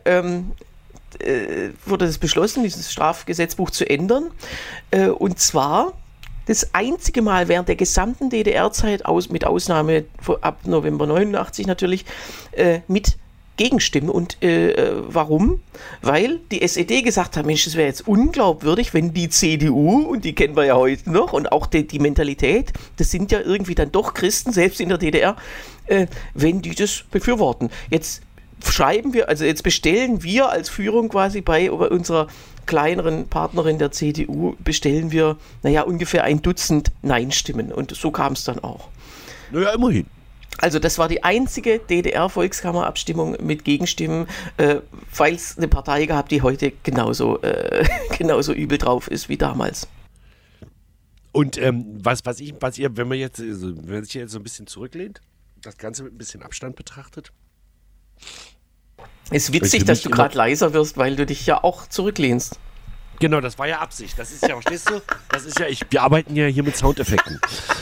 S2: das beschlossen, dieses Strafgesetzbuch zu ändern. Und zwar das einzige Mal während der gesamten DDR-Zeit, mit Ausnahme ab November 89 natürlich, mit Gegenstimmen. Und warum? Weil die SED gesagt hat, Mensch, das wäre jetzt unglaubwürdig, wenn die CDU, und die kennen wir ja heute noch, und auch die Mentalität, das sind ja irgendwie dann doch Christen, selbst in der DDR, wenn die das befürworten. Jetzt bestellen wir als Führung quasi bei unserer kleineren Partnerin der CDU, bestellen wir, ungefähr 1 Dutzend Nein-Stimmen. Und so kam es dann auch.
S3: Naja, immerhin.
S2: Also das war die einzige DDR-Volkskammerabstimmung mit Gegenstimmen, weil es eine Partei gab, die heute genauso übel drauf ist wie damals.
S3: Und wenn sich jetzt so ein bisschen zurücklehnt, das Ganze mit ein bisschen Abstand betrachtet.
S2: Ist witzig, dass du gerade leiser wirst, weil du dich ja auch zurücklehnst.
S3: Genau, das war ja Absicht. Das ist ja, verstehst du? Wir arbeiten ja hier mit Soundeffekten.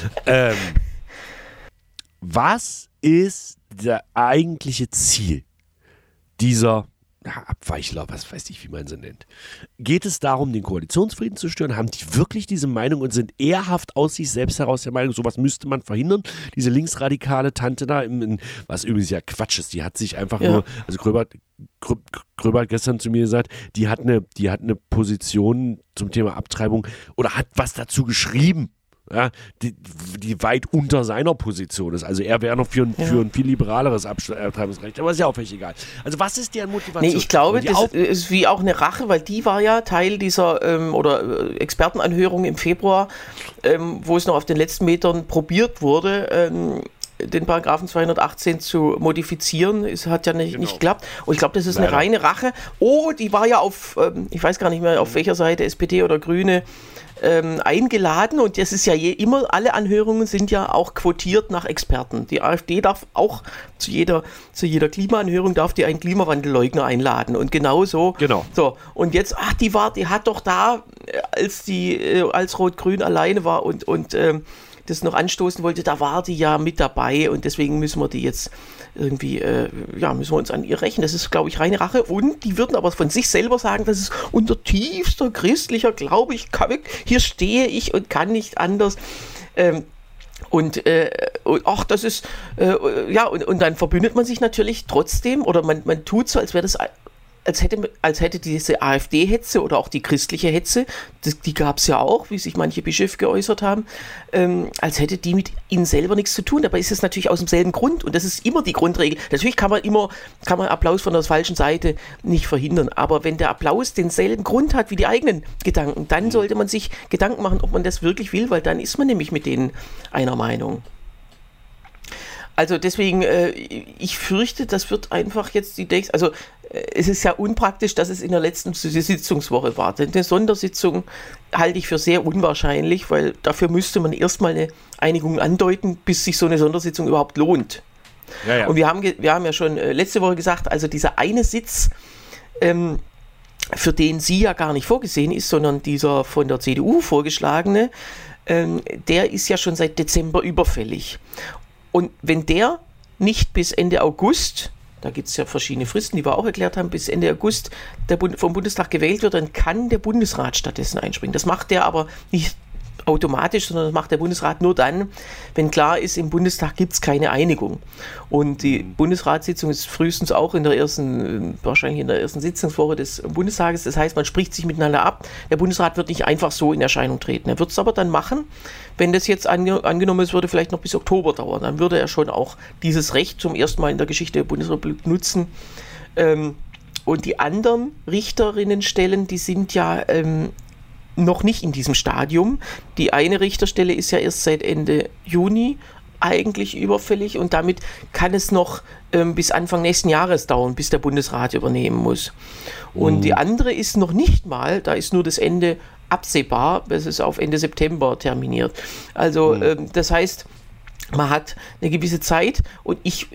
S3: Was ist der eigentliche Ziel dieser Abweichler, was weiß ich, wie man sie nennt? Geht es darum, den Koalitionsfrieden zu stören? Haben die wirklich diese Meinung und sind ehrhaft aus sich selbst heraus der Meinung, sowas müsste man verhindern? Diese linksradikale Tante da, was übrigens ja Quatsch ist, die hat sich einfach nur, also Gröbert hat gestern zu mir gesagt, die hat eine Position zum Thema Abtreibung oder hat was dazu geschrieben. Ja, die weit unter seiner Position ist. Also er wäre noch für ein viel liberaleres Abtreibungsrecht, aber ist ja auch völlig egal. Also was ist deren Motivation?
S2: Nee, ich glaube, das ist wie auch eine Rache, weil die war ja Teil dieser Expertenanhörung im Februar, wo es noch auf den letzten Metern probiert wurde, den Paragraphen 218 zu modifizieren. Es hat ja nicht geklappt. Und ich glaube, das ist eine reine Rache. Die war ja ich weiß gar nicht mehr, auf welcher Seite, SPD oder Grüne, eingeladen, und das ist ja immer, alle Anhörungen sind ja auch quotiert nach Experten. Die AfD darf auch zu jeder Klimaanhörung darf die einen Klimawandelleugner einladen, und genauso.
S3: Genau.
S2: So, und jetzt, die hat doch da, als Rot-Grün alleine war und das noch anstoßen wollte, da war die ja mit dabei, und deswegen müssen wir die jetzt irgendwie, müssen wir uns an ihr rächen. Das ist, glaube ich, reine Rache, und die würden aber von sich selber sagen, das ist unser tiefster christlicher Glaube, hier stehe ich und kann nicht anders. Und das ist, und dann verbündet man sich natürlich trotzdem, oder man tut so, als wäre das, als hätte diese AfD-Hetze oder auch die christliche Hetze, die gab es ja auch, wie sich manche Bischöfe geäußert haben, als hätte die mit ihnen selber nichts zu tun. Dabei ist es natürlich aus demselben Grund, und das ist immer die Grundregel. Natürlich kann man Applaus von der falschen Seite nicht verhindern, aber wenn der Applaus denselben Grund hat wie die eigenen Gedanken, dann sollte man sich Gedanken machen, ob man das wirklich will, weil dann ist man nämlich mit denen einer Meinung. Also deswegen, ich fürchte, das wird einfach jetzt es ist ja unpraktisch, dass es in der letzten Sitzungswoche war. Denn eine Sondersitzung halte ich für sehr unwahrscheinlich, weil dafür müsste man erstmal eine Einigung andeuten, bis sich so eine Sondersitzung überhaupt lohnt. Ja. Und wir haben ja schon letzte Woche gesagt, also dieser eine Sitz, für den sie ja gar nicht vorgesehen ist, sondern dieser von der CDU vorgeschlagene, der ist ja schon seit Dezember überfällig. Und wenn der nicht bis Ende August, da gibt es ja verschiedene Fristen, die wir auch erklärt haben, bis Ende vom Bundestag gewählt wird, dann kann der Bundesrat stattdessen einspringen. Das macht der aber automatisch, sondern das macht der Bundesrat nur dann, wenn klar ist, im Bundestag gibt es keine Einigung. Und die Bundesratssitzung ist frühestens auch wahrscheinlich in der ersten Sitzungswoche des Bundestages. Das heißt, man spricht sich miteinander ab. Der Bundesrat wird nicht einfach so in Erscheinung treten. Er wird es aber dann machen, wenn das jetzt angenommen, es würde vielleicht noch bis Oktober dauern, dann würde er schon auch dieses Recht zum ersten Mal in der Geschichte der Bundesrepublik nutzen. Und die anderen Richterinnenstellen, die sind ja noch nicht in diesem Stadium. Die eine Richterstelle ist ja erst seit Ende Juni eigentlich überfällig und damit kann es noch bis Anfang nächsten Jahres dauern, bis der Bundesrat übernehmen muss. Und die andere ist noch nicht mal, da ist nur das Ende absehbar, das ist auf Ende September terminiert. Also das heißt, man hat eine gewisse Zeit und ich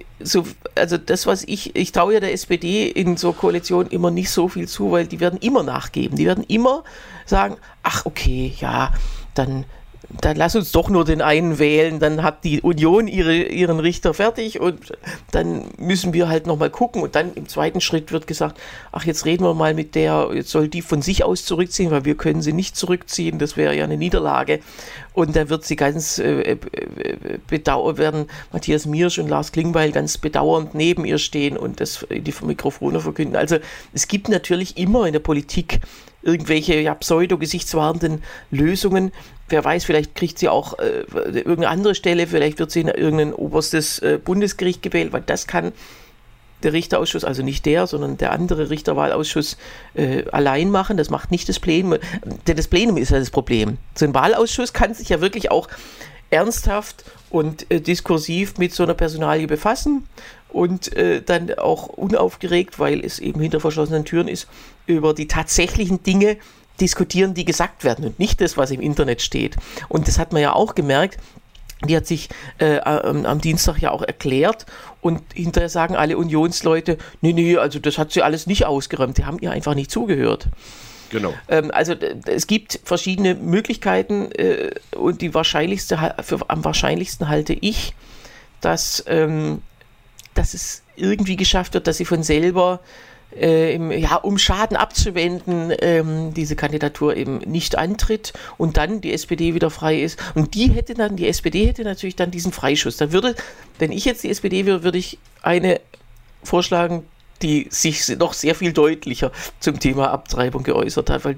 S2: traue ja der SPD in so Koalitionen immer nicht so viel zu, weil die werden immer nachgeben. Die werden immer sagen, ach okay, ja, dann lass uns doch nur den einen wählen, dann hat die Union ihren Richter fertig und dann müssen wir halt nochmal gucken und dann im zweiten Schritt wird gesagt, ach jetzt reden wir mal mit der, jetzt soll die von sich aus zurückziehen, weil wir können sie nicht zurückziehen, das wäre ja eine Niederlage und da wird sie ganz werden Matthias Miersch und Lars Klingbeil ganz bedauernd neben ihr stehen und das in die Mikrofone verkünden. Also es gibt natürlich immer in der Politik irgendwelche pseudo-gesichtswahrenden Lösungen. Wer weiß, vielleicht kriegt sie auch irgendeine andere Stelle, vielleicht wird sie in irgendein oberstes Bundesgericht gewählt, weil das kann der Richterausschuss, also nicht der, sondern der andere Richterwahlausschuss allein machen. Das macht nicht das Plenum. Denn das Plenum ist ja das Problem. So ein Wahlausschuss kann sich ja wirklich auch ernsthaft und diskursiv mit so einer Personalie befassen und dann auch unaufgeregt, weil es eben hinter verschlossenen Türen ist, über die tatsächlichen Dinge diskutieren, die gesagt werden und nicht das, was im Internet steht. Und das hat man ja auch gemerkt. Die hat sich am Dienstag ja auch erklärt und hinterher sagen alle Unionsleute, nee, also das hat sie alles nicht ausgeräumt. Die haben ihr einfach nicht zugehört.
S3: Genau.
S2: Also es gibt verschiedene Möglichkeiten und am wahrscheinlichsten halte ich, dass es irgendwie geschafft wird, dass sie von selber um Schaden abzuwenden, diese Kandidatur eben nicht antritt und dann die SPD wieder frei ist. Und die SPD hätte natürlich dann diesen Freischuss. Dann wenn ich jetzt die SPD wäre, würde ich eine vorschlagen, die sich noch sehr viel deutlicher zum Thema Abtreibung geäußert hat, weil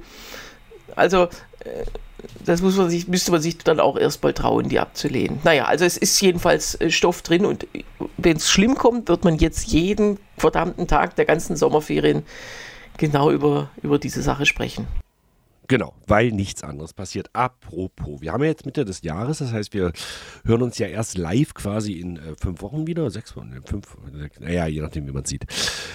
S2: das müsste man sich dann auch erstmal trauen, die abzulehnen. Naja, also es ist jedenfalls Stoff drin und wenn es schlimm kommt, wird man jetzt jeden verdammten Tag der ganzen Sommerferien genau über diese Sache sprechen.
S3: Genau, weil nichts anderes passiert. Apropos, wir haben ja jetzt Mitte des Jahres, das heißt, wir hören uns ja erst live quasi in 5 Wochen wieder, 6 Wochen, 5, naja, je nachdem, wie man es sieht.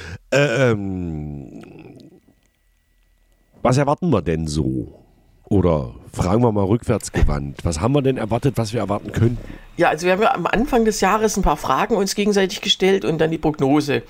S3: Was erwarten wir denn so? Oder fragen wir mal rückwärts gewandt. Was haben wir denn erwartet, was wir erwarten könnten?
S2: Ja, also wir haben ja am Anfang des Jahres ein paar Fragen uns gegenseitig gestellt und dann die Prognose.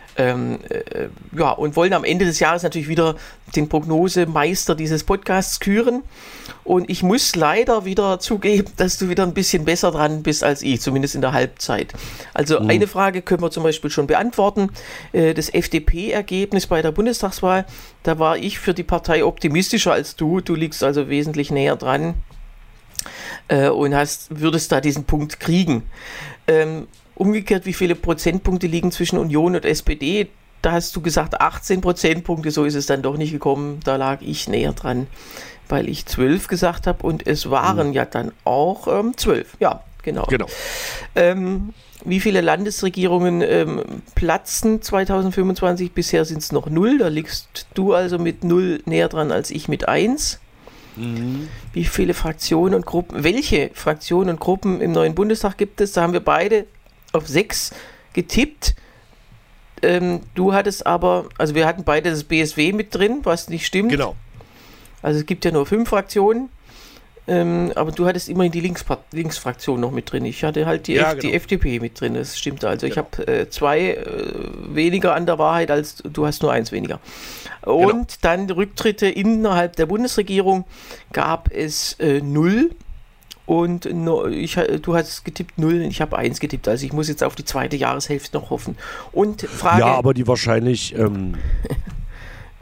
S2: Und wollen am Ende des Jahres natürlich wieder den Prognosemeister dieses Podcasts küren. Und ich muss leider wieder zugeben, dass du wieder ein bisschen besser dran bist als ich, zumindest in der Halbzeit. Also eine Frage können wir zum Beispiel schon beantworten. Das FDP-Ergebnis bei der Bundestagswahl, da war ich für die Partei optimistischer als du. Du liegst also wesentlich näher dran und würdest da diesen Punkt kriegen. Umgekehrt, wie viele Prozentpunkte liegen zwischen Union und SPD? Da hast du gesagt 18 Prozentpunkte, so ist es dann doch nicht gekommen. Da lag ich näher dran, weil ich 12 gesagt habe und es waren ja dann auch 12. Ja, genau. Wie viele Landesregierungen platzen 2025? Bisher sind es noch 0. Da liegst du also mit 0 näher dran als ich mit 1. Wie viele Fraktionen und Gruppen, welche Fraktionen und Gruppen im neuen Bundestag gibt es? Da haben wir beide auf 6 getippt. Du hattest aber, also wir hatten beide das BSW mit drin, was nicht stimmt.
S3: Genau.
S2: Also es gibt ja nur 5 Fraktionen, aber du hattest immerhin die Linksfraktion noch mit drin. Ich hatte halt die FDP mit drin, das stimmt also. Genau. Ich habe 2 weniger an der Wahrheit, als du hast nur 1 weniger. Und dann Rücktritte innerhalb der Bundesregierung gab es 0. Und du hast getippt 0, ich habe 1 getippt. Also ich muss jetzt auf die zweite Jahreshälfte noch hoffen. Und Frage.
S3: Ja, aber die wahrscheinlich.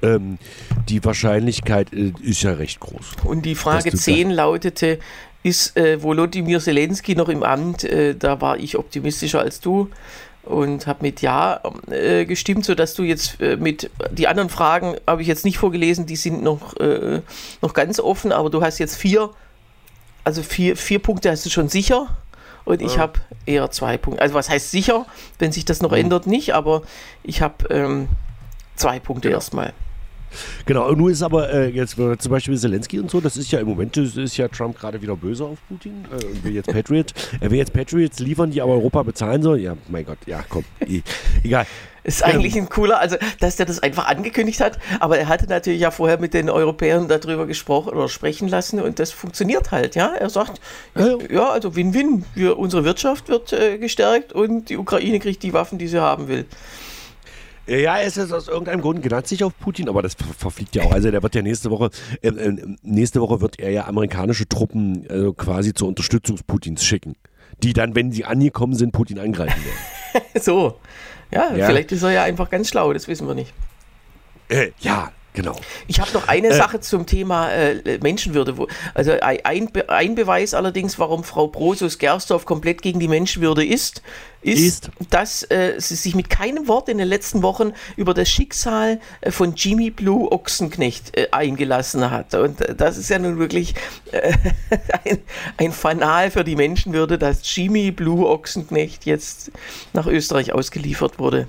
S3: die Wahrscheinlichkeit ist ja recht groß.
S2: Und die Frage 10 lautete, ist Volodymyr Zelensky noch im Amt? Da war ich optimistischer als du und habe mit Ja gestimmt, sodass du jetzt mit die anderen Fragen habe ich jetzt nicht vorgelesen, die sind noch ganz offen, aber du hast jetzt vier Punkte hast du schon sicher und ich habe eher 2 Punkte. Also was heißt sicher, wenn sich das noch ändert, nicht, aber ich habe 2 Punkte erstmal.
S3: Genau, und nun ist aber jetzt zum Beispiel Zelensky und so, das ist ja im Moment, ist ja Trump gerade wieder böse auf Putin und will jetzt Patriots. Er will jetzt Patriots liefern, die aber Europa bezahlen soll. Ja, mein Gott, ja, komm, egal.
S2: Ist eigentlich ein cooler, also dass der das einfach angekündigt hat, aber er hatte natürlich ja vorher mit den Europäern darüber gesprochen oder sprechen lassen und das funktioniert halt, ja. Er sagt, ja also Win-Win, unsere Wirtschaft wird gestärkt und die Ukraine kriegt die Waffen, die sie haben will.
S3: Ja, er ist jetzt aus irgendeinem Grund genannt sich auf Putin, aber das verfliegt ja auch. Also der wird ja nächste Woche wird er ja amerikanische Truppen quasi zur Unterstützung Putins schicken, die dann, wenn sie angekommen sind, Putin angreifen werden.
S2: So, ja, vielleicht ist er ja einfach ganz schlau, das wissen wir nicht.
S3: Ja, genau.
S2: Ich habe noch eine Sache zum Thema Menschenwürde. Also ein Beweis allerdings, warum Frau Brosus-Gersdorf komplett gegen die Menschenwürde ist, dass sie sich mit keinem Wort in den letzten Wochen über das Schicksal von Jimmy Blue Ochsenknecht eingelassen hat. Und das ist ja nun wirklich ein Fanal für die Menschenwürde, dass Jimmy Blue Ochsenknecht jetzt nach Österreich ausgeliefert wurde.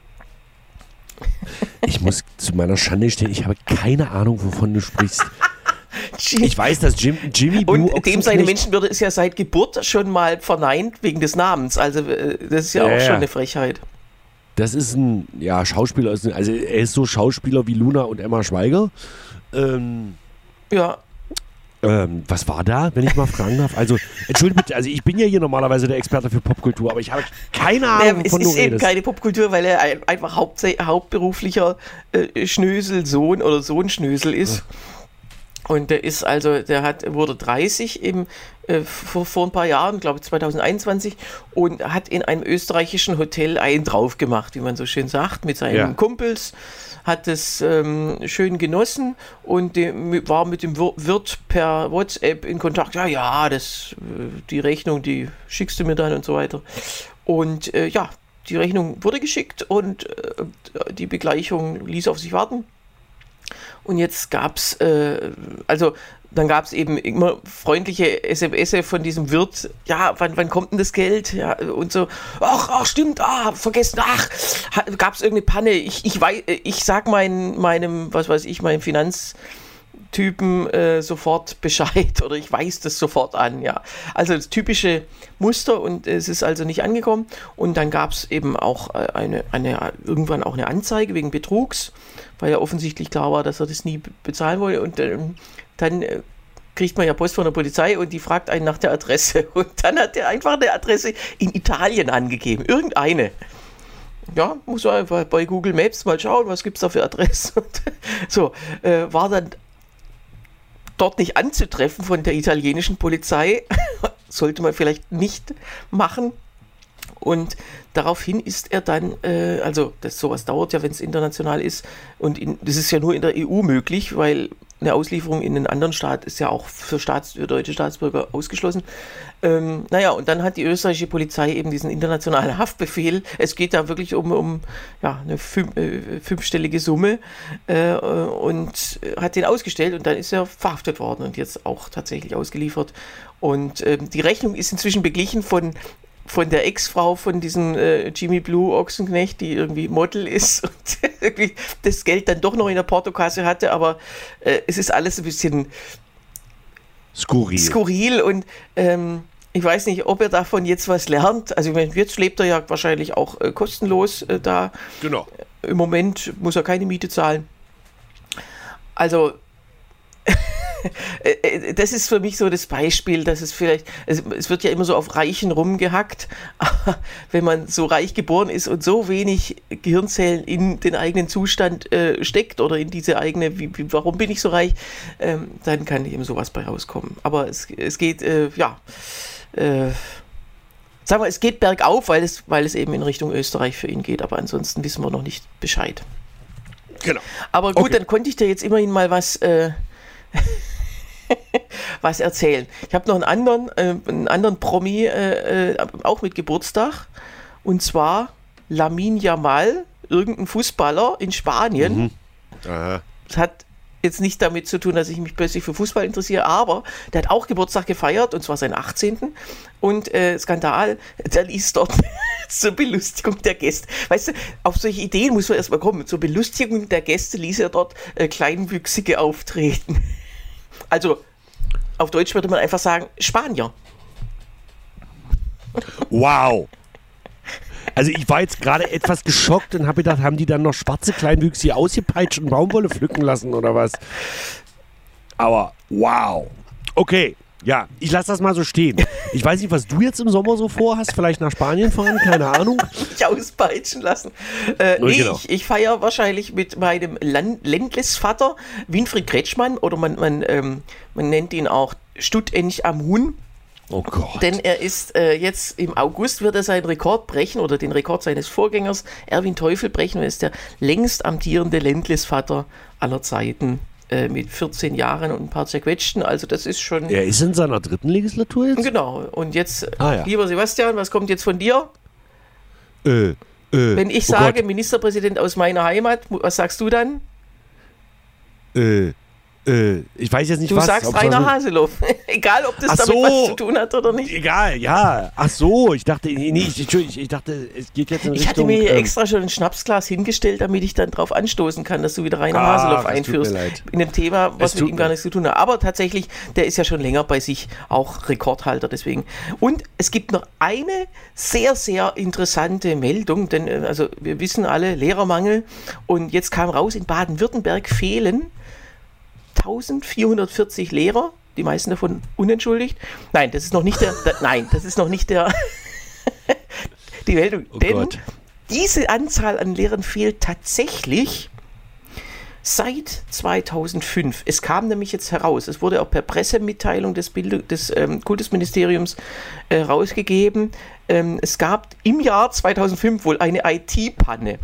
S3: Ich muss zu meiner Schande stehen, ich habe keine Ahnung, wovon du sprichst. Ich weiß, dass Jimmy Blue
S2: und dem seine Menschenwürde ist ja seit Geburt schon mal verneint wegen des Namens. Also das ist ja auch schon eine Frechheit.
S3: Das ist ein Schauspieler, also er ist so Schauspieler wie Luna und Emma Schweiger.
S2: Ja.
S3: Was war da, wenn ich mal fragen darf? Also, entschuldige bitte, also ich bin ja hier normalerweise der Experte für Popkultur, aber ich habe keine Ahnung, wovon du redest. Es ist eben keine
S2: Popkultur, weil er einfach hauptberuflicher Schnösel-Sohn oder Sohn-Schnösel ist. Und wurde 30 vor ein paar Jahren, glaube ich 2021, und hat in einem österreichischen Hotel einen drauf gemacht, wie man so schön sagt, mit seinen Kumpels, hat es schön genossen und war mit dem Wirt per WhatsApp in Kontakt. Die Rechnung, die schickst du mir dann und so weiter. Und die Rechnung wurde geschickt und die Begleichung ließ auf sich warten. Und jetzt gab's dann gab es eben immer freundliche SMS von diesem Wirt, wann kommt denn das Geld? Ja, und so, ach stimmt, vergessen, gab es irgendeine Panne, ich sag meinem Finanztypen sofort Bescheid oder ich weise das sofort an, ja. Also das typische Muster und es ist also nicht angekommen und dann gab es eben auch irgendwann auch eine Anzeige wegen Betrugs, weil ja offensichtlich klar war, dass er das nie bezahlen wollte und dann kriegt man ja Post von der Polizei und die fragt einen nach der Adresse und dann hat er einfach eine Adresse in Italien angegeben, irgendeine. Ja, muss man einfach bei Google Maps mal schauen, was gibt es da für Adressen. Und so, war dann dort nicht anzutreffen von der italienischen Polizei. Sollte man vielleicht nicht machen. Und daraufhin ist er dann, sowas dauert ja, wenn es international ist. Und das ist ja nur in der EU möglich, weil eine Auslieferung in einen anderen Staat ist ja auch für deutsche Staatsbürger ausgeschlossen. Und dann hat die österreichische Polizei eben diesen internationalen Haftbefehl. Es geht da wirklich um eine fünfstellige Summe und hat den ausgestellt und dann ist er verhaftet worden und jetzt auch tatsächlich ausgeliefert. Und die Rechnung ist inzwischen beglichen von der Ex-Frau von diesem Jimmy Blue Ochsenknecht, die irgendwie Model ist und irgendwie das Geld dann doch noch in der Portokasse hatte, aber es ist alles ein bisschen skurril und ich weiß nicht, ob er davon jetzt was lernt. Also jetzt lebt er ja wahrscheinlich auch kostenlos da.
S3: Genau.
S2: Im Moment muss er keine Miete zahlen. Also das ist für mich so das Beispiel, dass es wird ja immer so auf Reichen rumgehackt, aber wenn man so reich geboren ist und so wenig Gehirnzellen in den eigenen Zustand steckt oder in diese eigene, warum bin ich so reich, dann kann eben sowas bei rauskommen. Aber es geht, es geht bergauf, weil es eben in Richtung Österreich für ihn geht, aber ansonsten wissen wir noch nicht Bescheid.
S3: Genau.
S2: Aber gut, dann konnte ich dir jetzt immerhin mal was was erzählen. Ich habe noch einen anderen Promi, auch mit Geburtstag, und zwar Lamine Yamal, irgendein Fußballer in Spanien.
S3: Aha.
S2: Das hat jetzt nicht damit zu tun, dass ich mich plötzlich für Fußball interessiere, aber der hat auch Geburtstag gefeiert, und zwar seinen 18. Und Skandal, der ließ dort zur Belustigung der Gäste. Weißt du, auf solche Ideen muss man erstmal kommen. Zur Belustigung der Gäste ließ er dort Kleinwüchsige auftreten. Also, auf Deutsch würde man einfach sagen, Spanier.
S3: Wow. Also ich war jetzt gerade etwas geschockt und habe gedacht, haben die dann noch schwarze Kleinwüchsige ausgepeitscht und Baumwolle pflücken lassen oder was? Aber wow. Okay, ja, ich lasse das mal so stehen. Ich weiß nicht, was du jetzt im Sommer so vorhast. Vielleicht nach Spanien fahren, keine Ahnung.
S2: Mich auspeitschen lassen.
S3: Genau.
S2: Ich feiere wahrscheinlich mit meinem Ländlisvater Winfried Kretschmann, oder man nennt ihn auch Stuttench am Huhn.
S3: Oh Gott.
S2: Denn er ist jetzt im August, wird er seinen Rekord brechen, oder den Rekord seines Vorgängers Erwin Teufel brechen. Er ist der längst amtierende Ländlisvater aller Zeiten mit 14 Jahren und ein paar zerquetschten. Also das ist schon...
S3: Er ist in seiner 3. Legislatur jetzt?
S2: Genau. Und jetzt,
S3: ja.
S2: Lieber Sebastian, was kommt jetzt von dir? Wenn ich sage,
S3: Gott.
S2: Ministerpräsident aus meiner Heimat, was sagst du dann?
S3: Ich weiß jetzt nicht,
S2: Du
S3: was.
S2: sagst Rainer Haseloff. Egal, ob das damit was zu tun hat oder nicht.
S3: Egal, ja. Ach so, ich dachte, ich dachte, es geht jetzt in Richtung...
S2: Ich hatte mir hier extra schon ein Schnapsglas hingestellt, damit ich dann drauf anstoßen kann, dass du wieder Rainer Haseloff einführst. In einem Thema, was mit ihm gar nichts zu tun hat. Aber tatsächlich, der ist ja schon länger bei sich auch Rekordhalter, deswegen. Und es gibt noch eine sehr, sehr interessante Meldung, denn also wir wissen alle, Lehrermangel. Und jetzt kam raus, in Baden-Württemberg fehlen 1440 Lehrer, die meisten davon unentschuldigt. Nein, das ist noch nicht die Meldung.
S3: Oh
S2: denn
S3: Gott. Diese
S2: Anzahl an Lehrern fehlt tatsächlich seit 2005. Es kam nämlich jetzt heraus, es wurde auch per Pressemitteilung des Kultusministeriums rausgegeben. Es gab im Jahr 2005 wohl eine IT-Panne.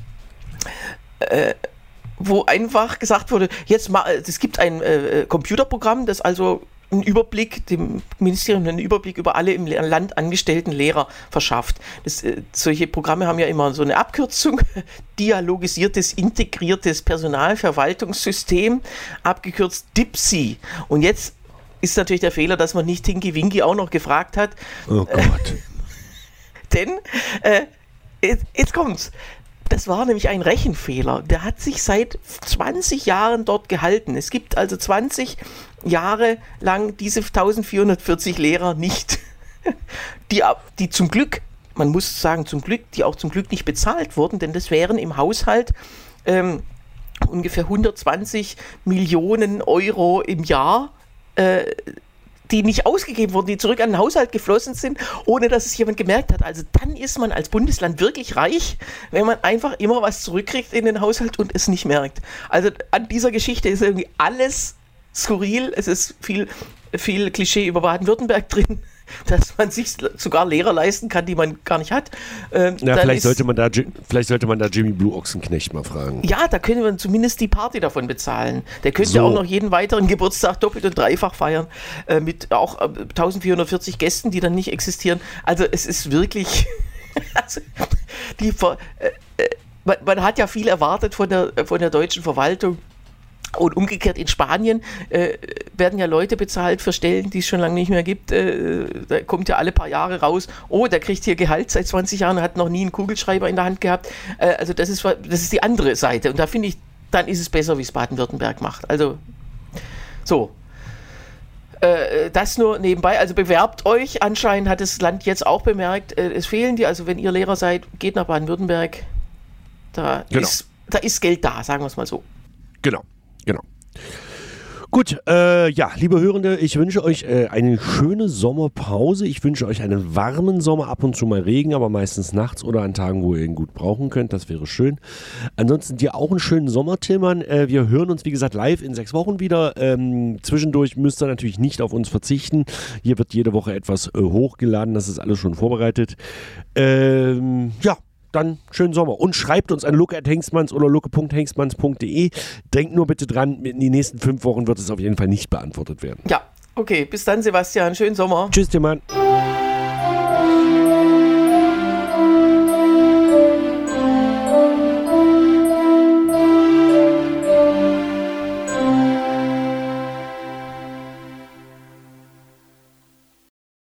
S2: Wo einfach gesagt wurde, es gibt ein Computerprogramm, das also dem Ministerium einen Überblick über alle im Land angestellten Lehrer verschafft. Solche Programme haben ja immer so eine Abkürzung, dialogisiertes, integriertes Personalverwaltungssystem, abgekürzt DIPSI. Und jetzt ist natürlich der Fehler, dass man nicht Tinky Winky auch noch gefragt hat.
S3: Oh Gott.
S2: Denn, jetzt kommt's. Das war nämlich ein Rechenfehler. Der hat sich seit 20 Jahren dort gehalten. Es gibt also 20 Jahre lang diese 1440 Lehrer nicht, die zum Glück, man muss sagen zum Glück, die auch zum Glück nicht bezahlt wurden, denn das wären im Haushalt ungefähr 120 Millionen Euro im Jahr, die nicht ausgegeben wurden, die zurück an den Haushalt geflossen sind, ohne dass es jemand gemerkt hat. Also dann ist man als Bundesland wirklich reich, wenn man einfach immer was zurückkriegt in den Haushalt und es nicht merkt. Also an dieser Geschichte ist irgendwie alles skurril. Es ist viel Klischee über Baden-Württemberg drin, dass man sich sogar Lehrer leisten kann, die man gar nicht hat.
S3: Vielleicht sollte man da Jimmy Blue Ochsenknecht mal fragen.
S2: Ja, da könnte man zumindest die Party davon bezahlen. Der könnte ja auch noch jeden weiteren Geburtstag doppelt und dreifach feiern, mit auch 1440 Gästen, die dann nicht existieren. Also es ist wirklich... man hat ja viel erwartet von der deutschen Verwaltung. Und umgekehrt in Spanien werden ja Leute bezahlt für Stellen, die es schon lange nicht mehr gibt. Da kommt ja alle paar Jahre raus, der kriegt hier Gehalt seit 20 Jahren, hat noch nie einen Kugelschreiber in der Hand gehabt. Also das ist die andere Seite. Und da finde ich, dann ist es besser, wie es Baden-Württemberg macht. Also so. Das nur nebenbei. Also bewerbt euch. Anscheinend hat das Land jetzt auch bemerkt, es fehlen die. Also wenn ihr Lehrer seid, geht nach Baden-Württemberg. Da ist Geld da, sagen wir es mal so.
S3: Genau. Gut, liebe Hörende, ich wünsche euch eine schöne Sommerpause. Ich wünsche euch einen warmen Sommer, ab und zu mal Regen, aber meistens nachts oder an Tagen, wo ihr ihn gut brauchen könnt. Das wäre schön. Ansonsten dir auch einen schönen Sommer, Tillmann. Wir hören uns, wie gesagt, live in 6 Wochen wieder. Zwischendurch müsst ihr natürlich nicht auf uns verzichten. Hier wird jede Woche etwas hochgeladen. Das ist alles schon vorbereitet. Dann dann schönen Sommer. Und schreibt uns an luke@hengstmanns oder luke.hengstmanns.de. Denkt nur bitte dran, in den nächsten 5 Wochen wird es auf jeden Fall nicht beantwortet werden.
S2: Ja, okay. Bis dann, Sebastian. Schönen Sommer.
S3: Tschüss, dir Mann.